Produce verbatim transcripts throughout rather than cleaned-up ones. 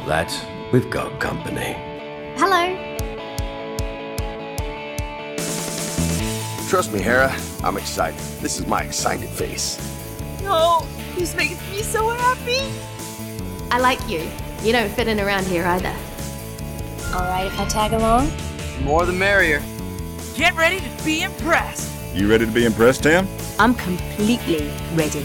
that, we've got company. Hello. Trust me, Hera, I'm excited. This is my excited face. No, this makes me so happy. I like you. You don't fit in around here either. All right, if I tag along? More the merrier. Get ready to be impressed. You ready to be impressed, Tam? I'm completely ready.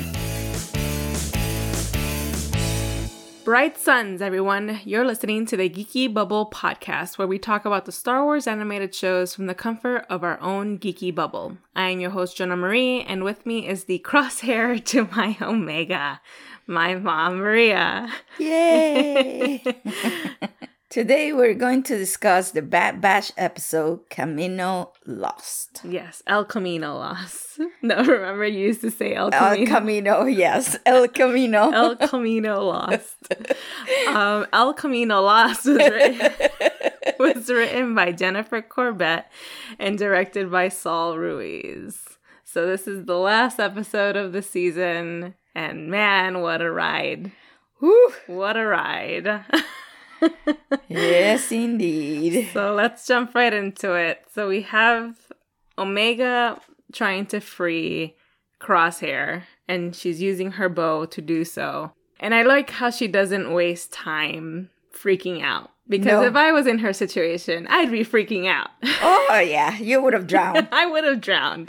Bright suns, everyone. You're listening to the Geeky Bubble podcast, where we talk about the Star Wars animated shows from the comfort of our own geeky bubble. I am your host, Jonah Marie, and with me is the crosshair to my Omega, my mom, Maria. Yay! Today we're going to discuss the Bad Batch episode, Kamino Lost. Yes, El Camino Lost. No, remember you used to say El Camino? El Camino, yes. El Camino. El Camino Lost. um, El Camino Lost was written, was written by Jennifer Corbett and directed by Saul Ruiz. So this is the last episode of the season, and man, what a ride. Whew. What a ride. Yes, indeed. So let's jump right into it. So we have Omega trying to free Crosshair, and she's using her bow to do so. And I like how she doesn't waste time freaking out. Because No. if I was in her situation, I'd be freaking out. Oh, yeah. You would have drowned. I would have drowned.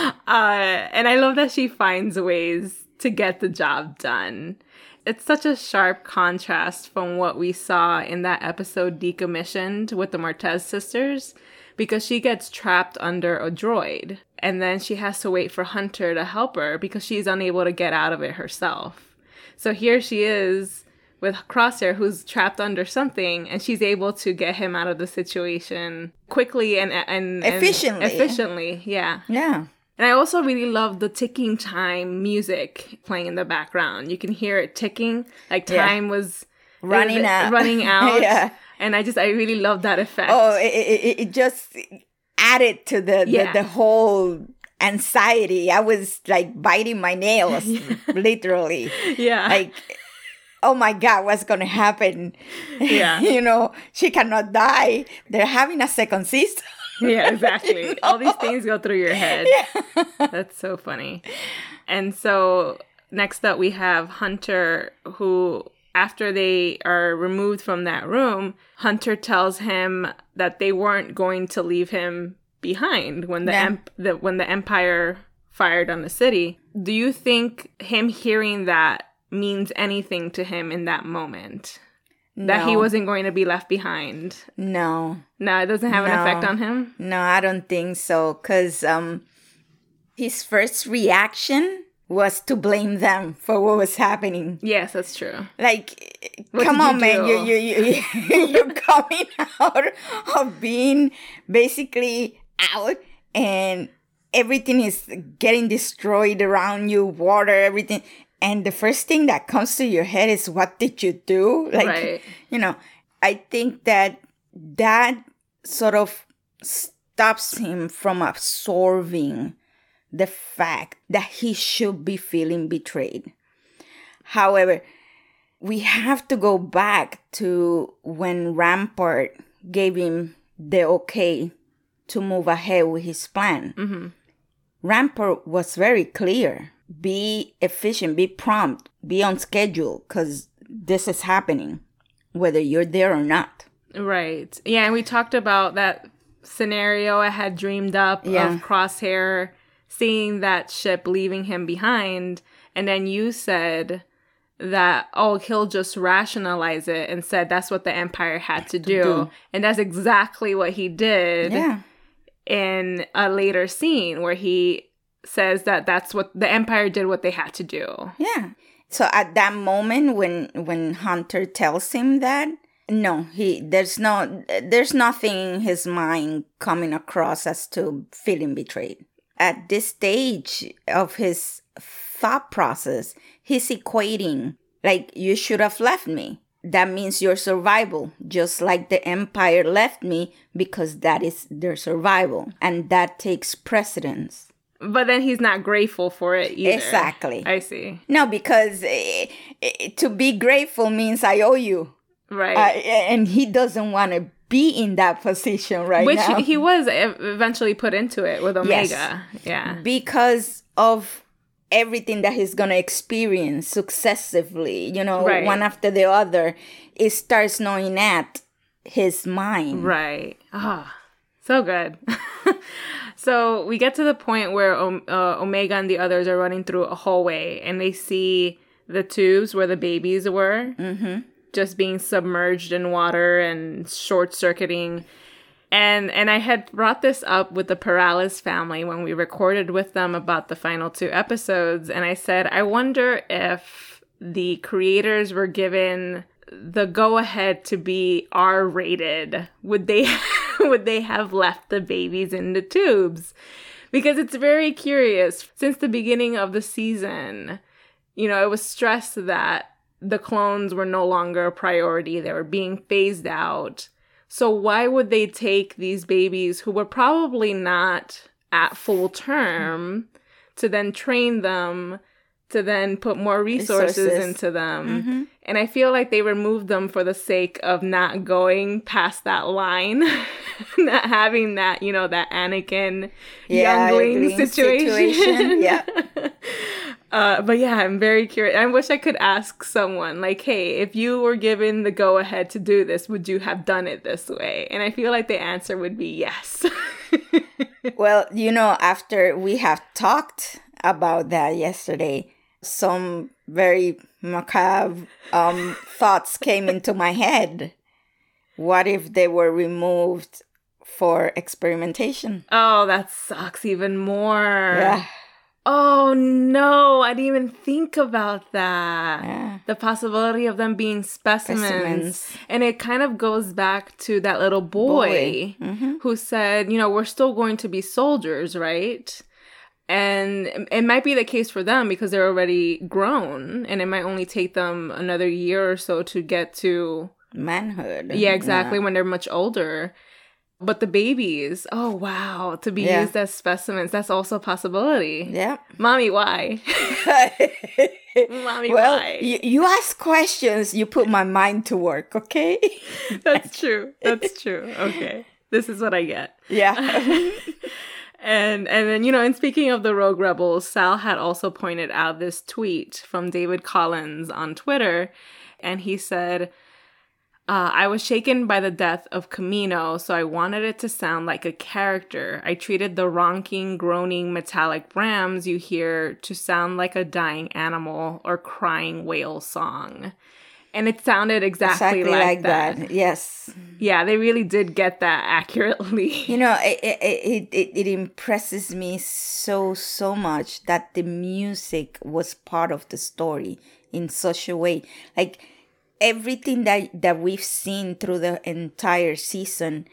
Uh, and I love that she finds ways to get the job done. It's such a sharp contrast from what we saw in that episode Decommissioned with the Martez sisters, because she gets trapped under a droid, and then she has to wait for Hunter to help her because she's unable to get out of it herself. So here she is with Crosshair, who's trapped under something, and she's able to get him out of the situation quickly and and, and Efficiently. Efficiently, yeah. Yeah. And I also really love the ticking time music playing in the background. You can hear it ticking, like time Yeah. was Running it was out. running out. Yeah. And I just, I really love that effect. Oh, it, it, it just added to the, Yeah. the, the whole anxiety. I was like biting my nails, literally. yeah. Like, oh my God, what's going to happen? Yeah. You know, she cannot die. They're having a second season. yeah, exactly. You All these know? things go through your head. Yeah. That's so funny. And so next up we have Hunter, who after they are removed from that room, Hunter tells him that they weren't going to leave him behind when the, Yeah. emp- the when the Empire fired on the city. Do you think him hearing that means anything to him in that moment? That he No. wasn't going to be left behind? No. No, it doesn't have an No. effect on him? No, I don't think so. Because um, his first reaction was to blame them for what was happening. Yes, that's true. Like, What come did you on, man. do? You, you, you, you're coming out of being basically out, and everything is getting destroyed around you, water, everything. And the first thing that comes to your head is, what did you do? Like, Right. you know, I think that that sort of stops him from absorbing the fact that he should be feeling betrayed. However, we have to go back to when Rampart gave him the okay to move ahead with his plan. Mm-hmm. Rampart was very clear. Be efficient, be prompt, be on schedule, because this is happening, whether you're there or not. Right. Yeah, and we talked about that scenario I had dreamed up Yeah. of Crosshair seeing that ship leaving him behind, and then you said that, oh, he'll just rationalize it and said that's what the Empire had to do. do. And that's exactly what he did Yeah. in a later scene where he says that that's what the Empire did, what they had to do. Yeah. So at that moment when when Hunter tells him that, no, he there's no there's nothing in his mind coming across as to feeling betrayed. At this stage of his thought process, he's equating, like, you should have left me. That means your survival, just like the Empire left me, because that is their survival. And that takes precedence. But then he's not grateful for it either. Exactly. I see. No, because eh, eh, to be grateful means I owe you. Right. Uh, and he doesn't want to be in that position right Which now. Which he was eventually put into it with Omega. Yes. Yeah. Because of everything that he's going to experience successively, you know, right. one after the other, it starts gnawing at his mind. Right. Ah, oh, so good. So we get to the point where uh, Omega and the others are running through a hallway and they see the tubes where the babies were mm-hmm. just being submerged in water and short-circuiting. And and I had brought this up with the Perales family when we recorded with them about the final two episodes. And I said, I wonder if the creators were given the go-ahead to be R-rated. Would they would they have left the babies in the tubes? Because it's very curious. Since the beginning of the season, you know, it was stressed that the clones were no longer a priority. They were being phased out. So why would they take these babies who were probably not at full term to then train them, to then put more resources, resources. into them? Mm-hmm. And I feel like they removed them for the sake of not going past that line, not having that, you know, that Anakin yeah, youngling situation. situation. Yeah. Uh, but yeah, I'm very curious. I wish I could ask someone, like, hey, if you were given the go-ahead to do this, would you have done it this way? And I feel like the answer would be yes. Well, you know, after we have talked about that yesterday, some very macabre um, thoughts came into my head. What if they were removed for experimentation? Oh, that sucks even more. Yeah. Oh, no, I didn't even think about that. Yeah. The possibility of them being specimens. specimens. And it kind of goes back to that little boy, boy. Mm-hmm. who said, you know, we're still going to be soldiers, right? And it might be the case for them because they're already grown and it might only take them another year or so to get to manhood. Yeah, exactly, yeah. when they're much older. But the babies, oh, wow, to be yeah. used as specimens, that's also a possibility. Yeah. Mommy, why? Mommy, well, why? You, you ask questions, you put my mind to work, okay? That's true. That's true. Okay. This is what I get. Yeah. And and then, you know, and speaking of the Rogue Rebels, Sal had also pointed out this tweet from David Collins on Twitter. And he said, uh, I was shaken by the death of Kamino, so I wanted it to sound like a character. I treated the ronking, groaning, metallic brams you hear to sound like a dying animal or crying whale song. And it sounded exactly, exactly like, like that. that. Yes. Yeah, they really did get that accurately. You know, it, it, it, it impresses me so, so much that the music was part of the story in such a way. Like, everything that, that we've seen through the entire season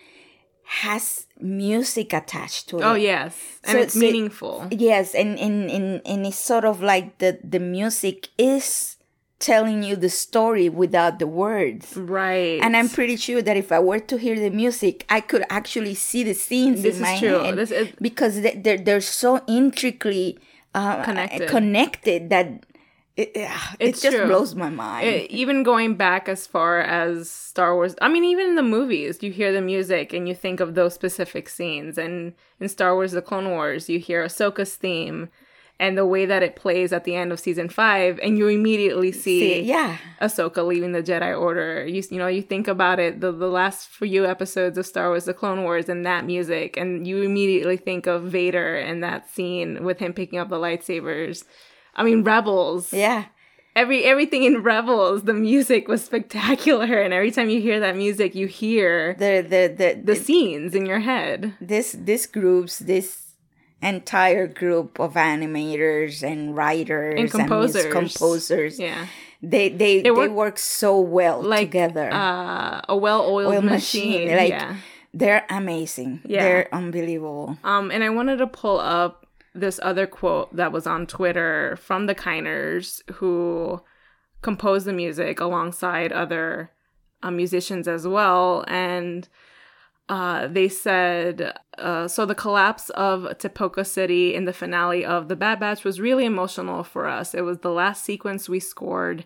has music attached to it. Oh, yes. And so it's meaningful. It, yes, and, and, and, and it's sort of like the, the music is telling you the story without the words. Right. And I'm pretty sure that if I were to hear the music, I could actually see the scenes this in my is true. head. This is because they, they're, they're so intricately uh, connected. connected that it, it it's just true. blows my mind. It, even going back as far as Star Wars, I mean, even in the movies, you hear the music and you think of those specific scenes. And in Star Wars The Clone Wars, you hear Ahsoka's theme and the way that it plays at the end of season five, and you immediately see, see yeah. Ahsoka leaving the Jedi Order. You you know, you think about it, the, the last few episodes of Star Wars The Clone Wars and that music, and you immediately think of Vader and that scene with him picking up the lightsabers. I mean, Rebels. Yeah. Every everything in Rebels, the music was spectacular, and every time you hear that music, you hear the the the, the, the scenes in your head. This this groups this entire group of animators and writers and composers, and composers. Yeah, they they they work, they work so well like, together. Uh, a well-oiled Oil machine. machine. Like, yeah, they're amazing. Yeah. They're unbelievable. Um, and I wanted to pull up this other quote that was on Twitter from the Kiners, who composed the music alongside other uh, musicians as well. And uh, they said, uh, so the collapse of Tepoka City in the finale of The Bad Batch was really emotional for us. It was the last sequence we scored,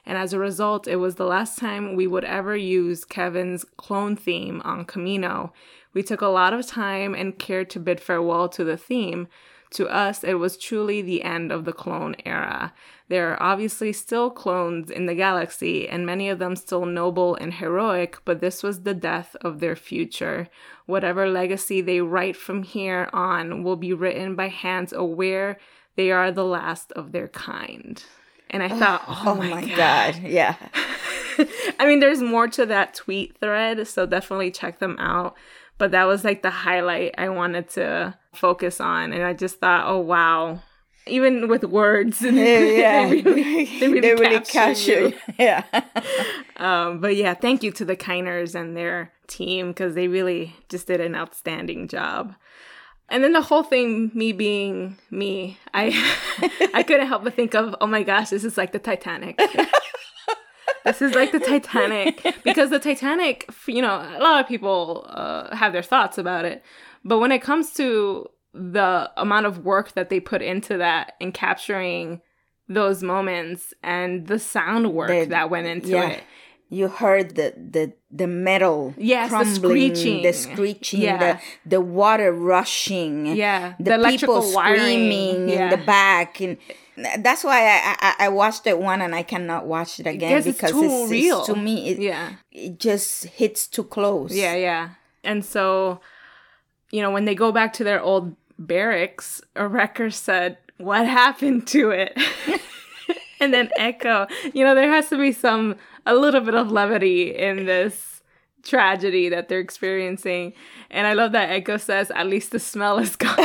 And as a result, it was the last time we would ever use Kevin's clone theme on Kamino. We took a lot of time and care to bid farewell to the theme. To us, it was truly the end of the clone era. There are obviously still clones in the galaxy, and many of them still noble and heroic, but this was the death of their future. Whatever legacy they write from here on will be written by hands aware they are the last of their kind. And I thought, oh, oh my, my God. God. Yeah. I mean, there's more to that tweet thread, so definitely check them out. But that was like the highlight I wanted to focus on. And I just thought, oh, wow. Even with words. Yeah. yeah. they really, they really, they really capture, capture you. you. Yeah. um, but yeah, thank you to the Kiners and their team because they really just did an outstanding job. And then the whole thing, me being me, I I couldn't help but think of, oh my gosh, this is like the Titanic. This is like the Titanic. Because the Titanic, you know, a lot of people uh, have their thoughts about it. But when it comes to the amount of work that they put into that and capturing those moments and the sound work the, that went into yeah. it. You heard the the, the metal yes, crumbling, the screeching, the screeching, yeah. the, the water rushing, yeah, the, the electrical people wiring. screaming yeah. in the back, and that's why I, I I watched it one and I cannot watch it again because, because it's, too it's, real. it's to me it, yeah. it just hits too close. Yeah, yeah, and so you know when they go back to their old barracks, Wrecker said, "What happened to it?" And then Echo, you know, there has to be some, a little bit of levity in this tragedy that they're experiencing. And I love that Echo says, at least the smell is gone.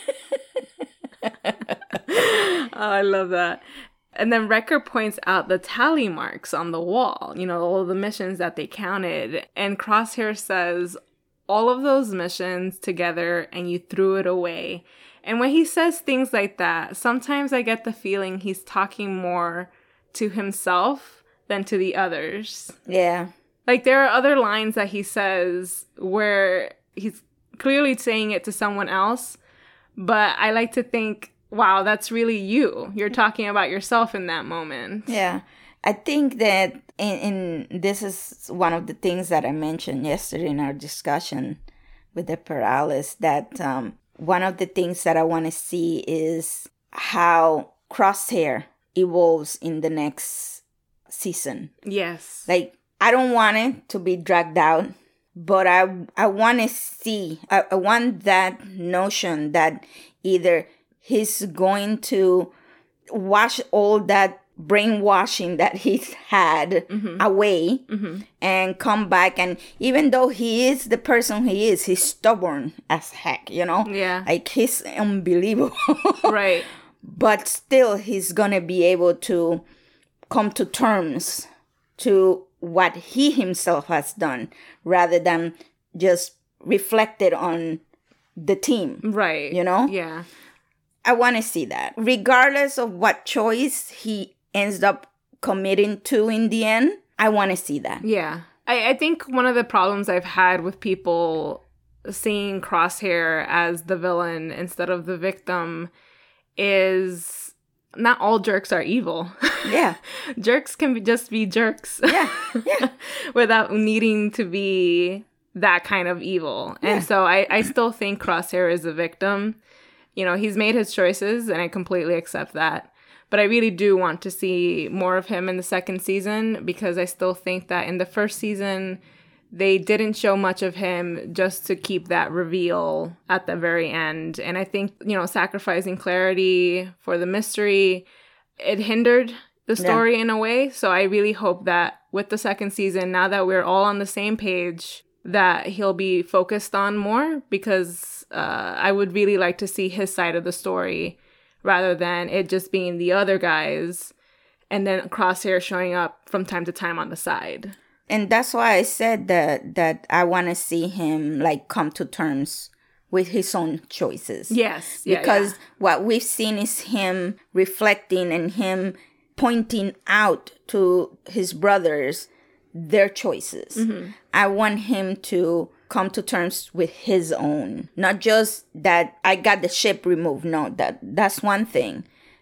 Oh, I love that. And then Wrecker points out the tally marks on the wall, you know, all the missions that they counted. And Crosshair says, all of those missions together and you threw it away. And when he says things like that, sometimes I get the feeling he's talking more to himself than to the others. Yeah. Like, there are other lines that he says where he's clearly saying it to someone else, but I like to think, wow, that's really you. You're talking about yourself in that moment. Yeah. I think that, in, in this is one of the things that I mentioned yesterday in our discussion with the Perales, that um, one of the things that I want to see is how Crosshair evolves in the next season. Yes. Like, I don't want it to be dragged out, but I I want to see, I, I want that notion that either he's going to wash all that brainwashing that he's had mm-hmm. away mm-hmm. and come back, and even though he is the person he is, he's stubborn as heck, you know? Yeah. Like, he's unbelievable. Right. But still, he's gonna be able to come to terms to what he himself has done rather than just reflected on the team. Right. You know? Yeah. I want to see that. Regardless of what choice he ends up committing to in the end, I want to see that. Yeah. I, I think one of the problems I've had with people seeing Crosshair as the villain instead of the victim is not all jerks are evil. Yeah. Jerks can be, just be jerks. Yeah. Yeah. Without needing to be that kind of evil. Yeah. And so I, I still think Crosshair is a victim. You know, he's made his choices and I completely accept that. But I really do want to see more of him in the second season because I still think that in the first season, they didn't show much of him just to keep that reveal at the very end. And I think, you know, sacrificing clarity for the mystery, it hindered the story yeah. in a way. So I really hope that with the second season, now that we're all on the same page, that he'll be focused on more because uh, I would really like to see his side of the story rather than it just being the other guys and then Crosshair showing up from time to time on the side. And that's why I said that that I want to see him like come to terms with his own choices. Yes. Yeah, because yeah. what we've seen is him reflecting and him pointing out to his brothers their choices. Mm-hmm. I want him to come to terms with his own. Not just that I got the ship removed. No, that that's one thing.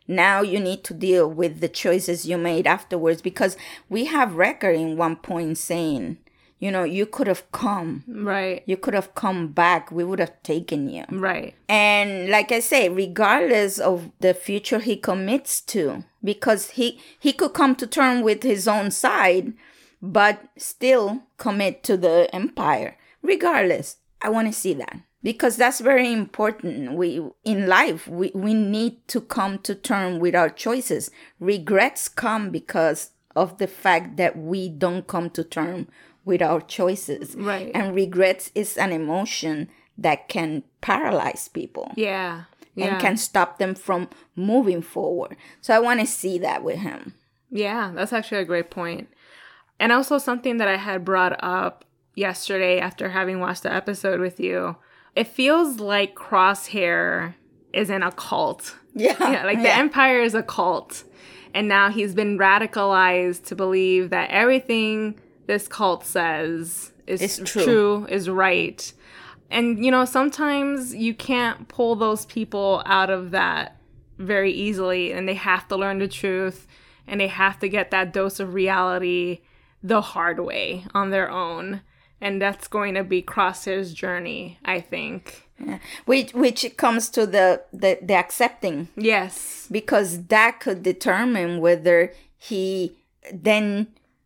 Now you need to deal with the choices you made afterwards, because we have Wrecker in one point saying, you know, you could have come. Right. You could have come back. We would have taken you. Right. And like I say, regardless of the future he commits to, because he, he could come to terms with his own side, but still commit to the Empire. Regardless, I want to see that. Because that's very important. We in life, we, we need to come to terms with our choices. Regrets come because of the fact that we don't come to terms with our choices. Right. And regrets is an emotion that can paralyze people. Yeah. Yeah. And can stop them from moving forward. So I want to see that with him. Yeah, that's actually a great point. And also something that I had brought up yesterday after having watched the episode with you. It feels like Crosshair is in a cult. Yeah. Yeah, like the yeah. Empire is a cult. And now he's been radicalized to believe that everything this cult says is It's true. true, is right. And, you know, sometimes you can't pull those people out of that very easily, and they have to learn the truth, and they have to get that dose of reality the hard way on their own. And that's going to be Crosshair's journey, I think. Yeah. Which which comes to the, the, the accepting. Yes. Because that could determine whether he then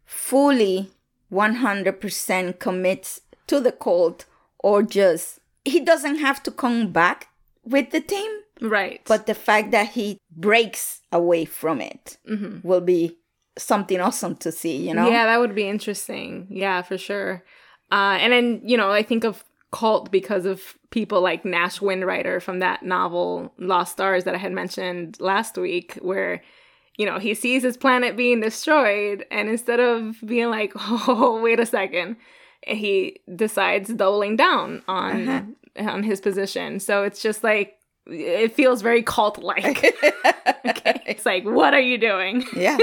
fully one hundred percent commits to the cult, or just, he doesn't have to come back with the team. Right. But the fact that he breaks away from it mm-hmm. will be something awesome to see, you know? Yeah, that would be interesting. Yeah, for sure. Uh, and then, you know, I think of cult because of people like Nash Windwriter from that novel Lost Stars that I had mentioned last week, where, you know, he sees his planet being destroyed, and instead of being like, oh, wait a second, he decides doubling down on uh-huh. on his position. So it's just like, it feels very cult-like. Okay. It's like, what are you doing? Yeah.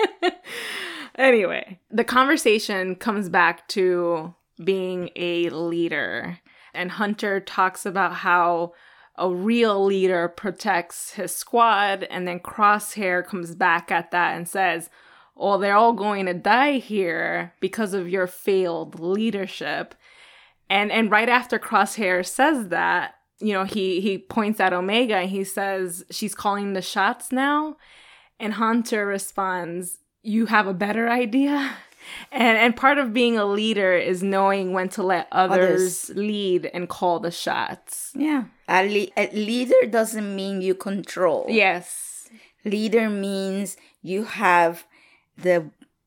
Anyway, the conversation comes back to being a leader. And Hunter talks about how a real leader protects his squad. And then Crosshair comes back at that and says, oh, they're all going to die here because of your failed leadership. And and right after Crosshair says that, you know, he, he points at Omega and he says, she's calling the shots now. And Hunter responds, you have a better idea? And and part of being a leader is knowing when to let others, others. lead and call the shots. Yeah. A, le- a leader doesn't mean you control. Yes. Leader means you have the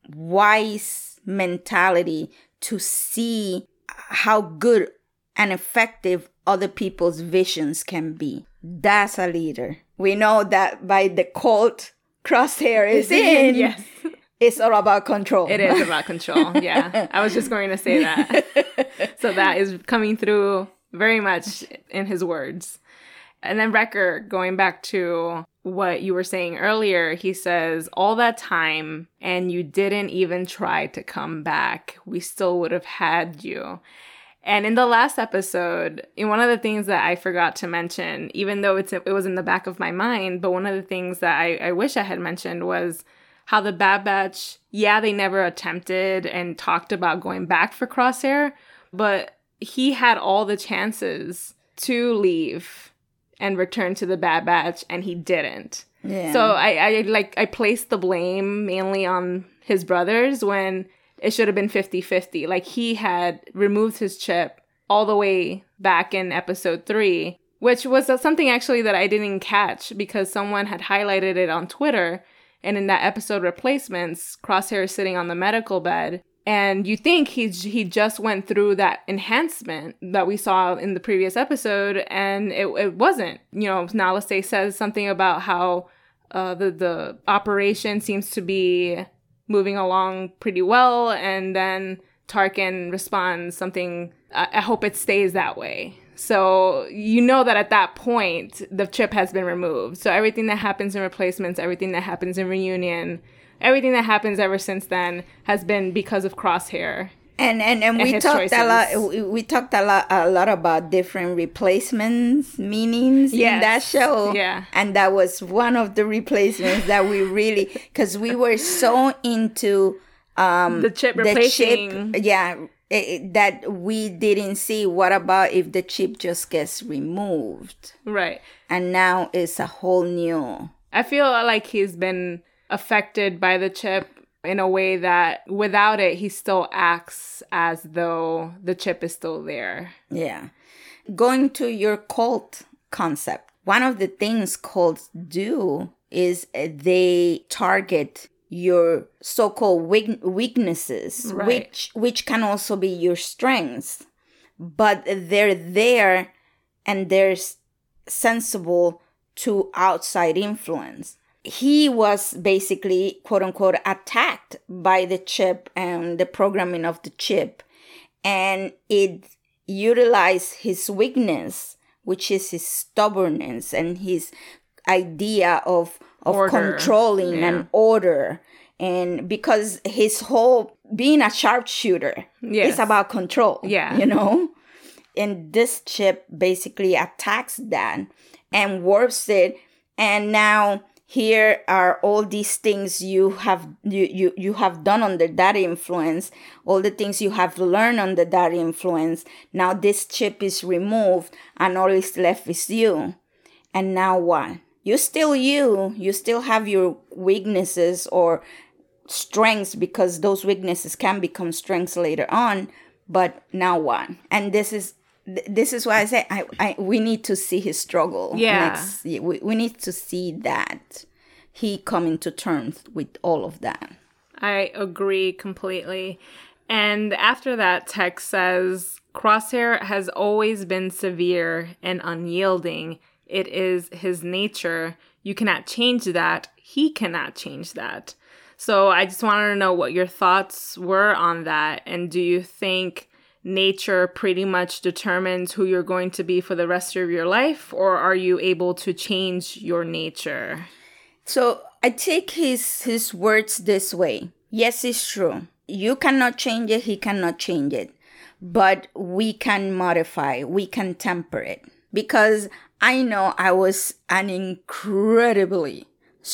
wise mentality to see how good and effective other people's visions can be. That's a leader. We know that by the cult Crosshair is in. Yes. It's all about control. It is about control. Yeah. I was just going to say that. So that is coming through very much in his words. And then Wrecker, going back to what you were saying earlier, he says, all that time and you didn't even try to come back, we still would have had you. And in the last episode, in one of the things that I forgot to mention, even though it's it was in the back of my mind, but one of the things that I, I wish I had mentioned was how the Bad Batch, yeah, they never attempted and talked about going back for Crosshair, but he had all the chances to leave and return to the Bad Batch, and he didn't. Yeah. So I, I like I placed the blame mainly on his brothers when it should have been fifty-fifty. Like, he had removed his chip all the way back in episode three, which was something actually that I didn't catch because someone had highlighted it on Twitter. And in that episode Replacements, Crosshair is sitting on the medical bed. And you think he he just went through that enhancement that we saw in the previous episode, and it, it wasn't. You know, Nalase says something about how uh, the, the operation seems to be moving along pretty well, and then Tarkin responds something, I, I hope it stays that way. So you know that at that point, the chip has been removed. So everything that happens in Replacements, everything that happens in Reunion, everything that happens ever since then has been because of Crosshair. And and, and, And we his talked a lot. choices. We, we talked a lot a lot about different replacements meanings in Yes. that show. Yeah. and that was one of the replacements that we really, because we were so into um The chip the replacing. chip, yeah, it, it- that we didn't see. What about if the chip just gets removed, Right. and now it's a whole new. I feel like he's been affected by the chip in a way that without it, he still acts as though the chip is still there. Yeah. Going to your cult concept, one of the things cults do is uh, they target your so-called weak- weaknesses, Right. which which can also be your strengths, but they're there and they're s- sensible to outside influence. He was basically, quote unquote, attacked by the chip and the programming of the chip, and it utilized his weakness, which is his stubbornness and his idea of of Order. controlling Yeah. and order. And because his whole being a sharpshooter Yes. is about control, Yeah. you know? And this chip basically attacks that and warps it. And now here are all these things you have you, you you have done under that influence, all the things you have learned under that influence. Now this chip is removed and all is left is you. And now what? You're still you. You still have your weaknesses or strengths, because those weaknesses can become strengths later on. But now what? And this is th- this is why I say I, I we need to see his struggle. Yeah. Next. We, we need to see that he coming to terms with all of that. I agree completely. And after that, text says, Crosshair has always been severe and unyielding. It is his nature. You cannot change that. He cannot change that. So I just wanted to know what your thoughts were on that. And do you think nature pretty much determines who you're going to be for the rest of your life? Or are you able to change your nature? So I take his his words this way. Yes, it's true. You cannot change it. He cannot change it. But we can modify. We can temper it. Because I know I was an incredibly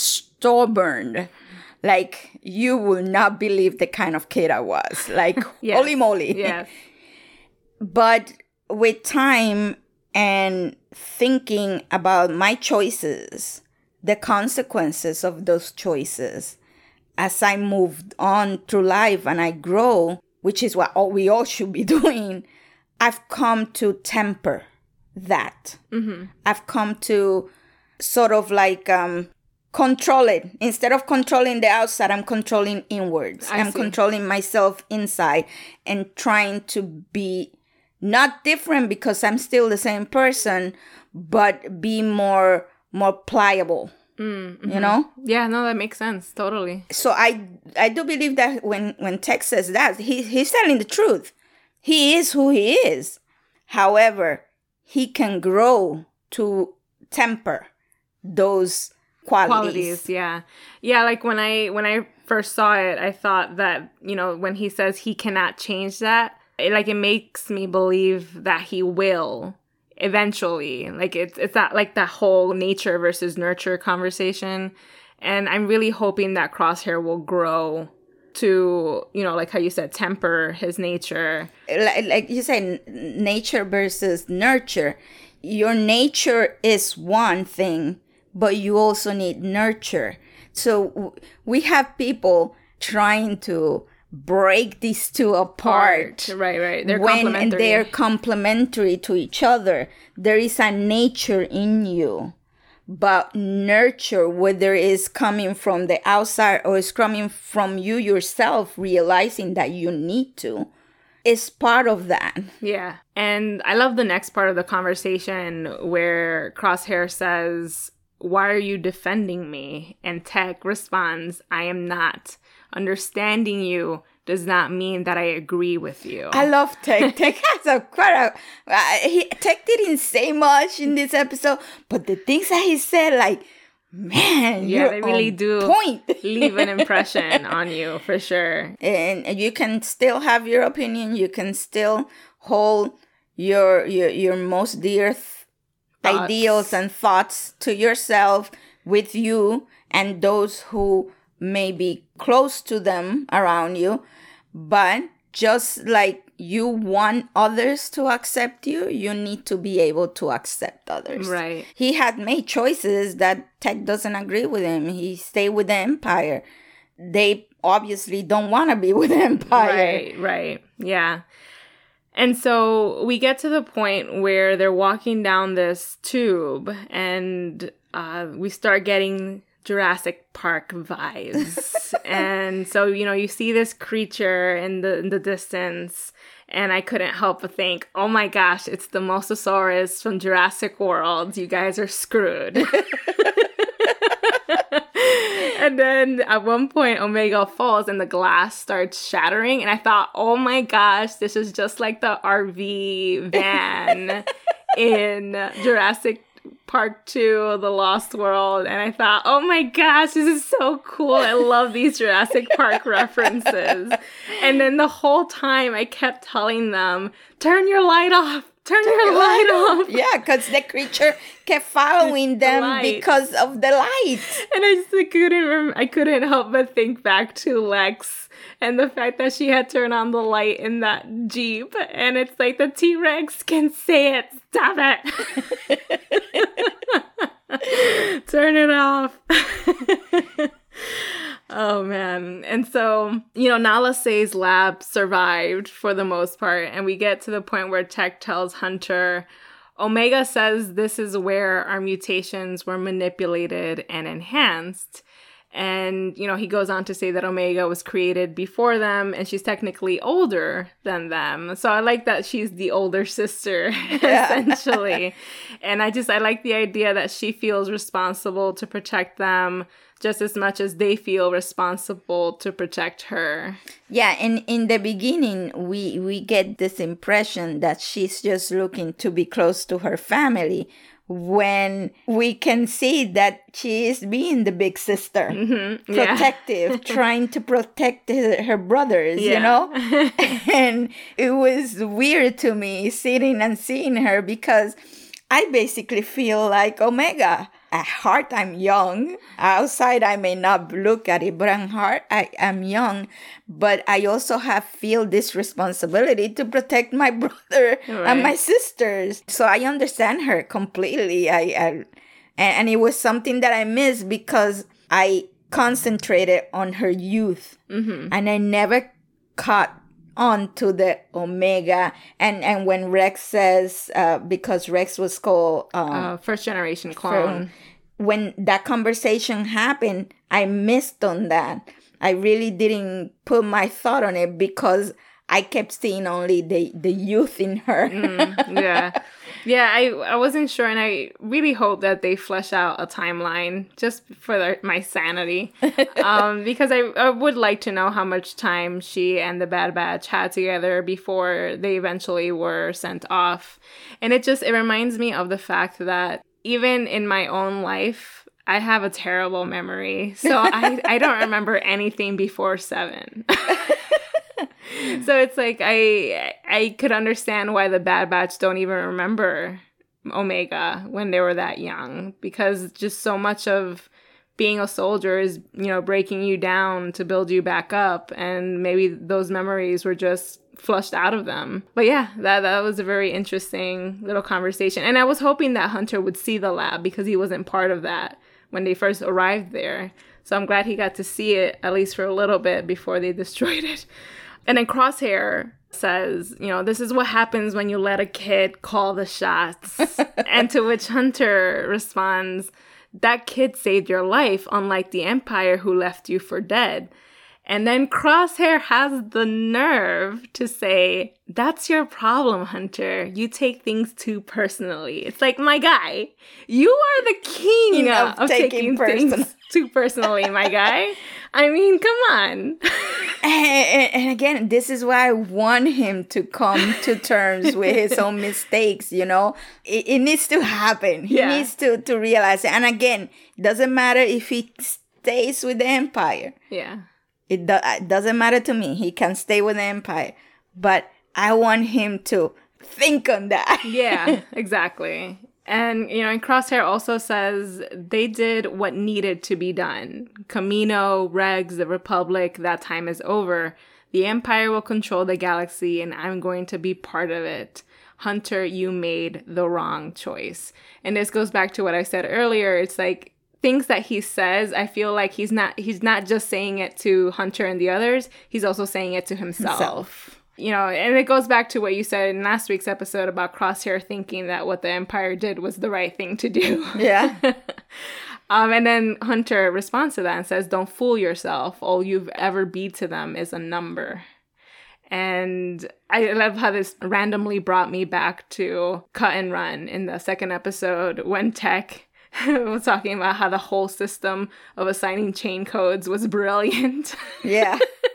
stubborn, like, you will not believe the kind of kid I was. Like, Yes. holy moly. Yes. But with time and thinking about my choices, the consequences of those choices, as I moved on through life and I grow, which is what all, we all should be doing, I've come to temper that. Mm-hmm. I've come to sort of like um, control it. Instead of controlling the outside, I'm controlling inwards. I I'm see. controlling myself inside and trying to be not different because I'm still the same person, but be more more pliable. Mm-hmm. You know? Yeah, no, that makes sense. Totally. So I I do believe that when when Tex says that, he he's telling the truth. He is who he is. However, he can grow to temper those qualities. Qualities, yeah. Yeah, like when I when I first saw it, I thought that, you know, when he says he cannot change that, it, like it makes me believe that he will eventually. Like it's it's not like that whole nature versus nurture conversation. And I'm really hoping that Crosshair will grow to, you know, like how you said, temper his nature. Like, like you say, n- nature versus nurture. Your nature is one thing, but you also need nurture. So w- we have people trying to break these two apart. Right, right. They're when complementary. they're complementary to each other. There is a nature in you. But nurture, whether it's coming from the outside or it's coming from you yourself, realizing that you need to, is part of that. Yeah. And I love the next part of the conversation where Crosshair says, "Why are you defending me?" And Tech responds, "I am not. Understanding you does not mean that I agree with you." I love Tech. Tech has a quite a. Uh, he, Tech didn't say much in this episode, but the things that he said, like, man, Yeah, you're they really on do point. leave an impression on you, for sure. And you can still have your opinion. You can still hold your your, your most dear th- Thoughts. ideals and thoughts to yourself, with you and those who may be close to them around you. But just like you want others to accept you, you need to be able to accept others. Right. He had made choices that Tech doesn't agree with him. He stayed with the Empire. They obviously don't want to be with the Empire. Right, right. Yeah. And so we get to the point where they're walking down this tube, and uh, we start getting Jurassic Park vibes. And so, you know, you see this creature in the in the distance, and I couldn't help but think, oh my gosh, it's the Mosasaurus from Jurassic World. You guys are screwed. And then at one point, Omega falls and the glass starts shattering. And I thought, oh my gosh, this is just like the R V van in Jurassic Park two, The Lost World. And I thought, oh my gosh, this is so cool. I love these Jurassic Park references. And then the whole time I kept telling them, turn your light off. Turn your light off. Yeah, because the creature kept following them light. because of the light. And I just I couldn't rem- I couldn't help but think back to Lex and the fact that she had turned on the light in that Jeep, and it's like the T-Rex can say it. Stop it. Turn it off. Oh, man. And so, you know, Nala Se's lab survived for the most part. And we get to the point where Tech tells Hunter, Omega says this is where our mutations were manipulated and enhanced. And, you know, he goes on to say that Omega was created before them and she's technically older than them. So I like that she's the older sister, essentially. And I just, I like the idea that she feels responsible to protect them just as much as they feel responsible to protect her. Yeah, and in the beginning, we, we get this impression that she's just looking to be close to her family, when we can see that she is being the big sister, mm-hmm. yeah. protective, trying to protect her, her brothers, yeah. you know? And it was weird to me sitting and seeing her, because I basically feel like Omega. At heart, I'm young. Outside, I may not look at it, but at heart, I am young. But I also have feel this responsibility to protect my brother right. and my sisters. So I understand her completely. I, I and, and it was something that I missed because I concentrated on her youth, mm-hmm. and I never caught on to the Omega. And and when Rex says, uh, because Rex was called um, uh, first generation clone, when that conversation happened, I missed on that. I really didn't put my thought on it because I kept seeing only the, the youth in her. mm, yeah. Yeah, I, I wasn't sure, and I really hope that they flesh out a timeline just for their, my sanity. um, because I, I would like to know how much time she and the Bad Batch had together before they eventually were sent off. And it just, it reminds me of the fact that even in my own life, I have a terrible memory. So I, I don't remember anything before seven. So it's like I I could understand why the Bad Batch don't even remember Omega when they were that young, because just so much of being a soldier is, you know, breaking you down to build you back up, and maybe those memories were just flushed out of them. But yeah, that that was a very interesting little conversation, and I was hoping that Hunter would see the lab because he wasn't part of that when they first arrived there. So I'm glad he got to see it at least for a little bit before they destroyed it. And then Crosshair says, you know, this is what happens when you let a kid call the shots. And to which Hunter responds, that kid saved your life, unlike the Empire who left you for dead. And then Crosshair has the nerve to say, that's your problem, Hunter. You take things too personally. It's like, my guy, you are the king of, of taking, taking things too personally, my guy. I mean, come on. and, and again, this is why I want him to come to terms with his own mistakes, you know? It, it needs to happen. He Yeah. needs to, to realize it. And again, it doesn't matter if he stays with the Empire. Yeah. It, do- it doesn't matter to me. He can stay with the Empire. But I want him to think on that. Yeah, exactly. And, you know, and Crosshair also says they did what needed to be done. Kamino, Regs, the Republic, that time is over. The Empire will control the galaxy and I'm going to be part of it. Hunter, you made the wrong choice. And this goes back to what I said earlier. It's like, things that he says, I feel like he's not he's not just saying it to Hunter and the others, he's also saying it to himself. himself. You know, and it goes back to what you said in last week's episode about Crosshair thinking that what the Empire did was the right thing to do. Yeah. um, and then Hunter responds to that and says, don't fool yourself. All you've ever be to them is a number. And I love how this randomly brought me back to Cut and Run in the second episode when Tech was talking about how the whole system of assigning chain codes was brilliant. Yeah.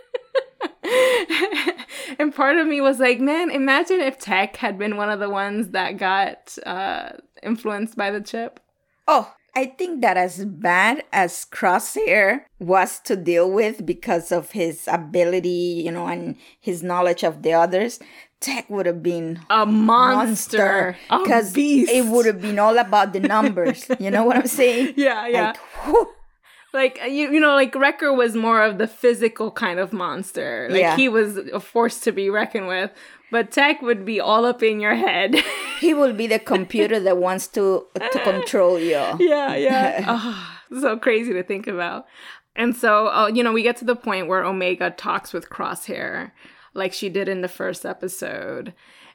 And part of me was like, man, imagine if Tech had been one of the ones that got uh, influenced by the chip. Oh, I think that as bad as Crosshair was to deal with because of his ability, you know, and his knowledge of the others, Tech would have been a monster, because it would have been all about the numbers. You know what I'm saying? Yeah, yeah. Like, whew. Like, you, you know, like Wrecker was more of the physical kind of monster. Like, Yeah. he was a force to be reckoned with. But Tech would be all up in your head. He will be the computer that wants to to control you. Yeah, yeah. Oh, so crazy to think about. And so, uh, you know, we get to the point where Omega talks with Crosshair, like she did in the first episode.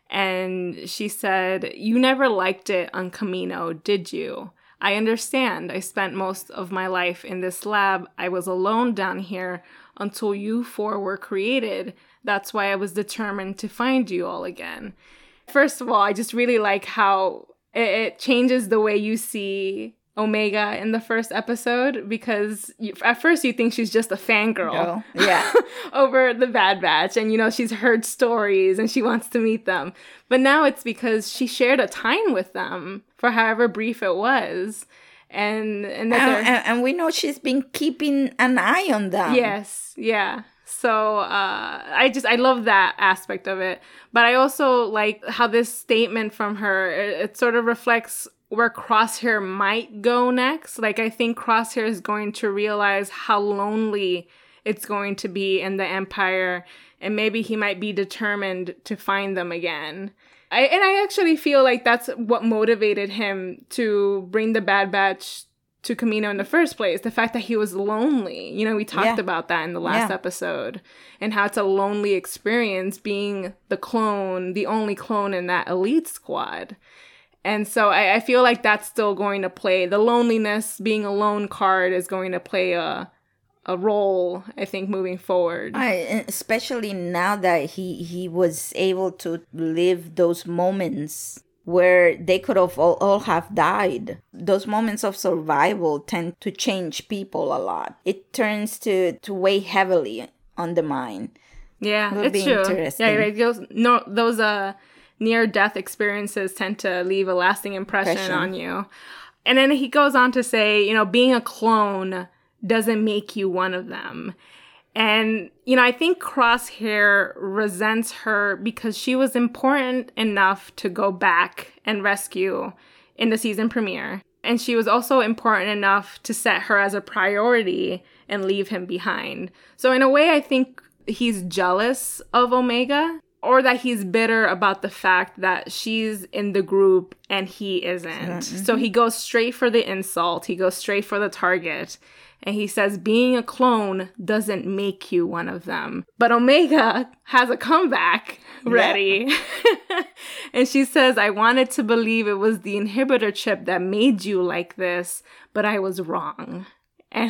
And she said, you never liked it on Kamino, did you? I understand. I spent most of my life in this lab. I was alone down here until you four were created. That's why I was determined to find you all again. First of all, I just really like how it, it changes the way you see Omega in the first episode, because you, at first you think she's just a fangirl Oh, yeah. over the Bad Batch, and you know she's heard stories and she wants to meet them. But now it's because she shared a time with them for however brief it was, and and that and, they're and, and we know she's been keeping an eye on them. yes, yeah. So uh, I just, I love that aspect of it. But I also like how this statement from her, it, it sort of reflects where Crosshair might go next. Like, I think Crosshair is going to realize how lonely it's going to be in the Empire. And maybe he might be determined to find them again. I, and I actually feel like that's what motivated him to bring the Bad Batch to Kamino in the first place. The fact that he was lonely. You know, we talked Yeah. about that in the last Yeah. episode, and how it's a lonely experience being the clone, the only clone in that elite squad. And so I, I feel like that's still going to play, the loneliness, being a lone card is going to play a a role, I think, moving forward. I, especially now that he, he was able to live those moments where they could have all, all have died. Those moments of survival tend to change people a lot. It turns to, to weigh heavily on the mind. Yeah, It'll it's be true. interesting. Yeah, like those, no, those uh, near-death experiences tend to leave a lasting impression Impression. on you. And then he goes on to say, you know, being a clone doesn't make you one of them. And, you know, I think Crosshair resents her because she was important enough to go back and rescue in the season premiere. And she was also important enough to set her as a priority and leave him behind. So in a way, I think he's jealous of Omega, or that he's bitter about the fact that she's in the group and he isn't. Mm-hmm. So he goes straight for the insult. He goes straight for the target. And he says, being a clone doesn't make you one of them. But Omega has a comeback ready. Yeah. And she says, I wanted to believe it was the inhibitor chip that made you like this, but I was wrong. And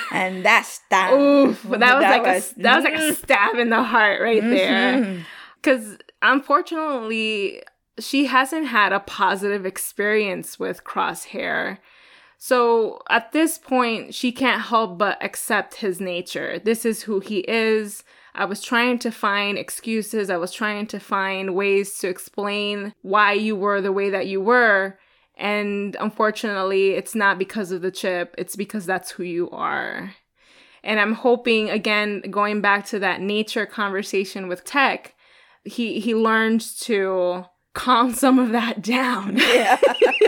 And that's that. Oof, that was that like was, a, that was like a stab in the heart right there. Mhm. Because unfortunately, she hasn't had a positive experience with Crosshair. So at this point, she can't help but accept his nature. This is who he is. I was trying to find excuses. I was trying to find ways to explain why you were the way that you were. And unfortunately, it's not because of the chip. It's because that's who you are. And I'm hoping, again, going back to that nature conversation with Tech, he, he learns to calm some of that down. Yeah.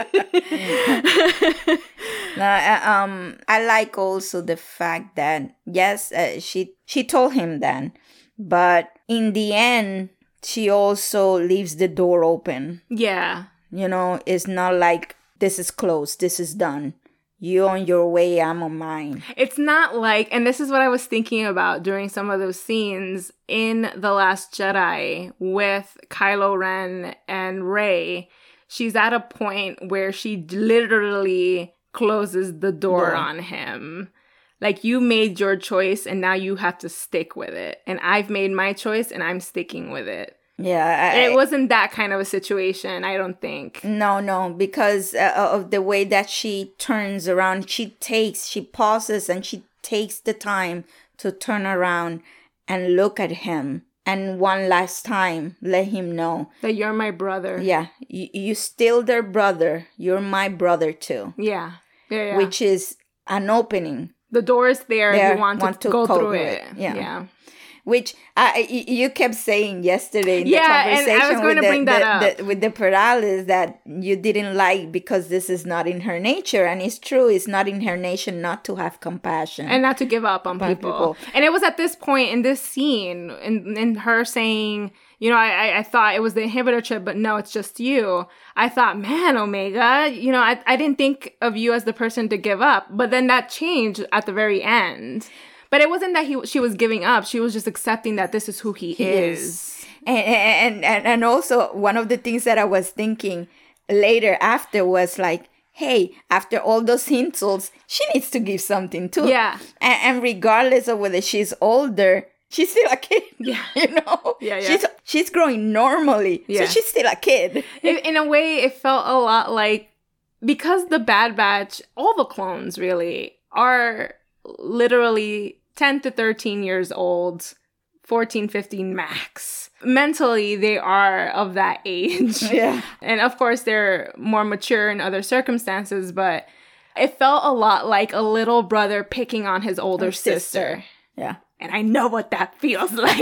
uh, um, I like also the fact that, yes, uh, she she told him that, but in the end, she also leaves the door open. Yeah. You know, it's not like this is closed, this is done. You on your way, I'm on mine. It's not like, and this is what I was thinking about during some of those scenes in The Last Jedi with Kylo Ren and Rey. She's at a point where she literally closes the door Door. on him. Like, you made your choice and now you have to stick with it. And I've made my choice and I'm sticking with it. Yeah. I, It wasn't that kind of a situation, I don't think. No, no, because uh, of the way that she turns around. She takes, she pauses and she takes the time to turn around and look at him. And one last time, let him know. That you're my brother. Yeah, you, you still their brother. You're my brother too. Yeah. Yeah, yeah. Which is an opening. The door is there. There, You want, want to, to go go through through it. it. Yeah. Yeah. Which I, y- you kept saying yesterday in Yeah, the and conversation I was going with, to the, bring that the- up. the- with the Perales that you didn't like because this is not in her nature. And it's true, it's not in her nature not to have compassion. And not to give up on On people. people. And it was at this point in this scene, in, in her saying, you know, I, I, I thought it was the inhibitor chip, but no, it's just you. I thought, man, Omega, you know, I, I didn't think of you as the person to give up. But then that changed at the very end. But it wasn't that he she was giving up. She was just accepting that this is who he, He is. is. And, and and and also one of the things that I was thinking later after was like, hey, after all those insults, she needs to give something too. Yeah. And, and regardless of whether she's older, she's still a kid. Yeah. You know? Yeah, yeah. She's she's growing normally. Yeah. So she's still a kid. in, in a way, it felt a lot like, because the Bad Batch, all the clones really, are literally ten to thirteen years old, fourteen, fifteen max. Mentally, they are of that age. Yeah. And of course, they're more mature in other circumstances, but it felt a lot like a little brother picking on his older Her sister. sister. Yeah. And I know what that feels like.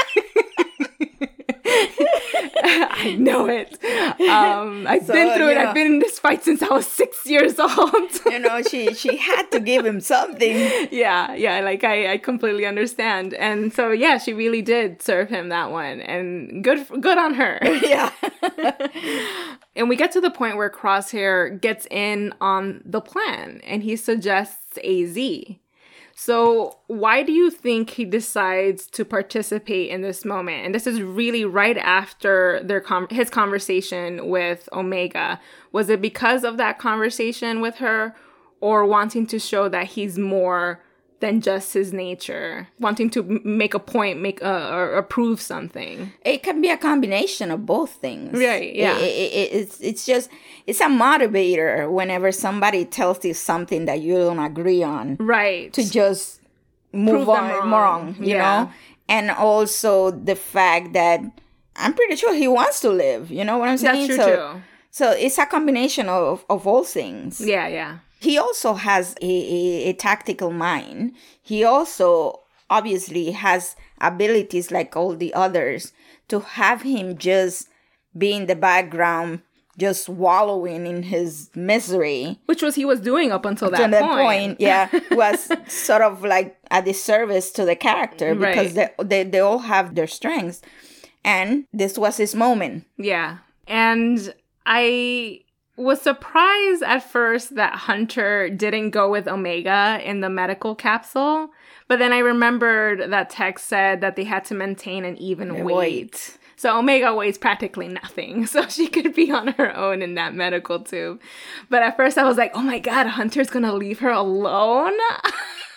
I know it. Um, I've So, been through it. you know. I've been in this fight since I was six years old. You know, she she had to give him something. yeah, yeah. Like I, I completely understand. And so yeah, she really did serve him that one, and good, good on her. Yeah. And we get to the point where Crosshair gets in on the plan, and he suggests A Z. So why do you think he decides to participate in this moment? And this is really right after their com- his conversation with Omega. Was it because of that conversation with her, or wanting to show that he's more than just his nature, wanting to m- make a point, make a, or, or prove something? It can be a combination of both things. Right, yeah. It, it, it, it's, it's just, it's a motivator whenever somebody tells you something that you don't agree on. Right. To just move Prove on them wrong. wrong, you Yeah. know? And also the fact that I'm pretty sure he wants to live. You know what I'm saying? That's true so, too. So it's a combination of, of all things. Yeah, yeah. He also has a, a, a tactical mind. He also obviously has abilities like all the others. To have him just be in the background, just wallowing in his misery. Which was he was doing up until that To that point. point, yeah, was sort of like a disservice to the character because Right. they, they, they all have their strengths. And this was his moment. Yeah. And I was surprised at first that Hunter didn't go with Omega in the medical capsule. But then I remembered that Tech said that they had to maintain an even The weight. weight. So Omega weighs practically nothing. So she could be on her own in that medical tube. But at first I was like, oh my God, Hunter's going to leave her alone?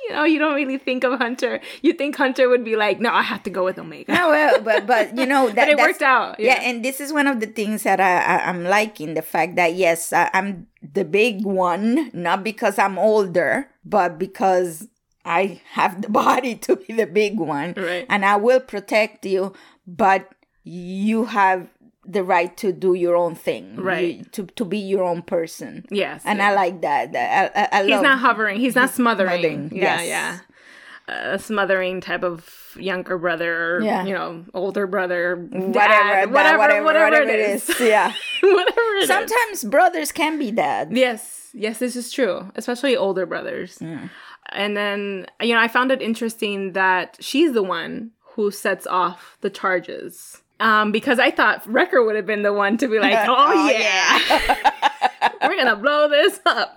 You know, you don't really think of Hunter. You think Hunter would be like, no, I have to go with Omega. No, well, but but you know that but it that's- worked out. Yeah. Yeah. And this is one of the things that I, I I'm liking, the fact that yes, I, I'm the big one, not because I'm older, but because I have the body to be the big one, Right. and I will protect you, but you have the right to do your own thing, Right. You- to to be your own person. Yes. And yeah. I like that. I, I, I He's love not hovering. He's not smothering. smothering, Yeah, yes. yeah. A smothering type of younger brother, Yeah. you know, older brother, whatever, dad, that, whatever, whatever, whatever, it is. Yeah. whatever it is. Sometimes brothers can be that. Yes, yes, this is true, especially older brothers. And then, you know, I found it interesting that she's the one who sets off the charges. Um, because I thought Wrecker would have been the one to be like, oh, Oh, yeah, we're going to blow this up.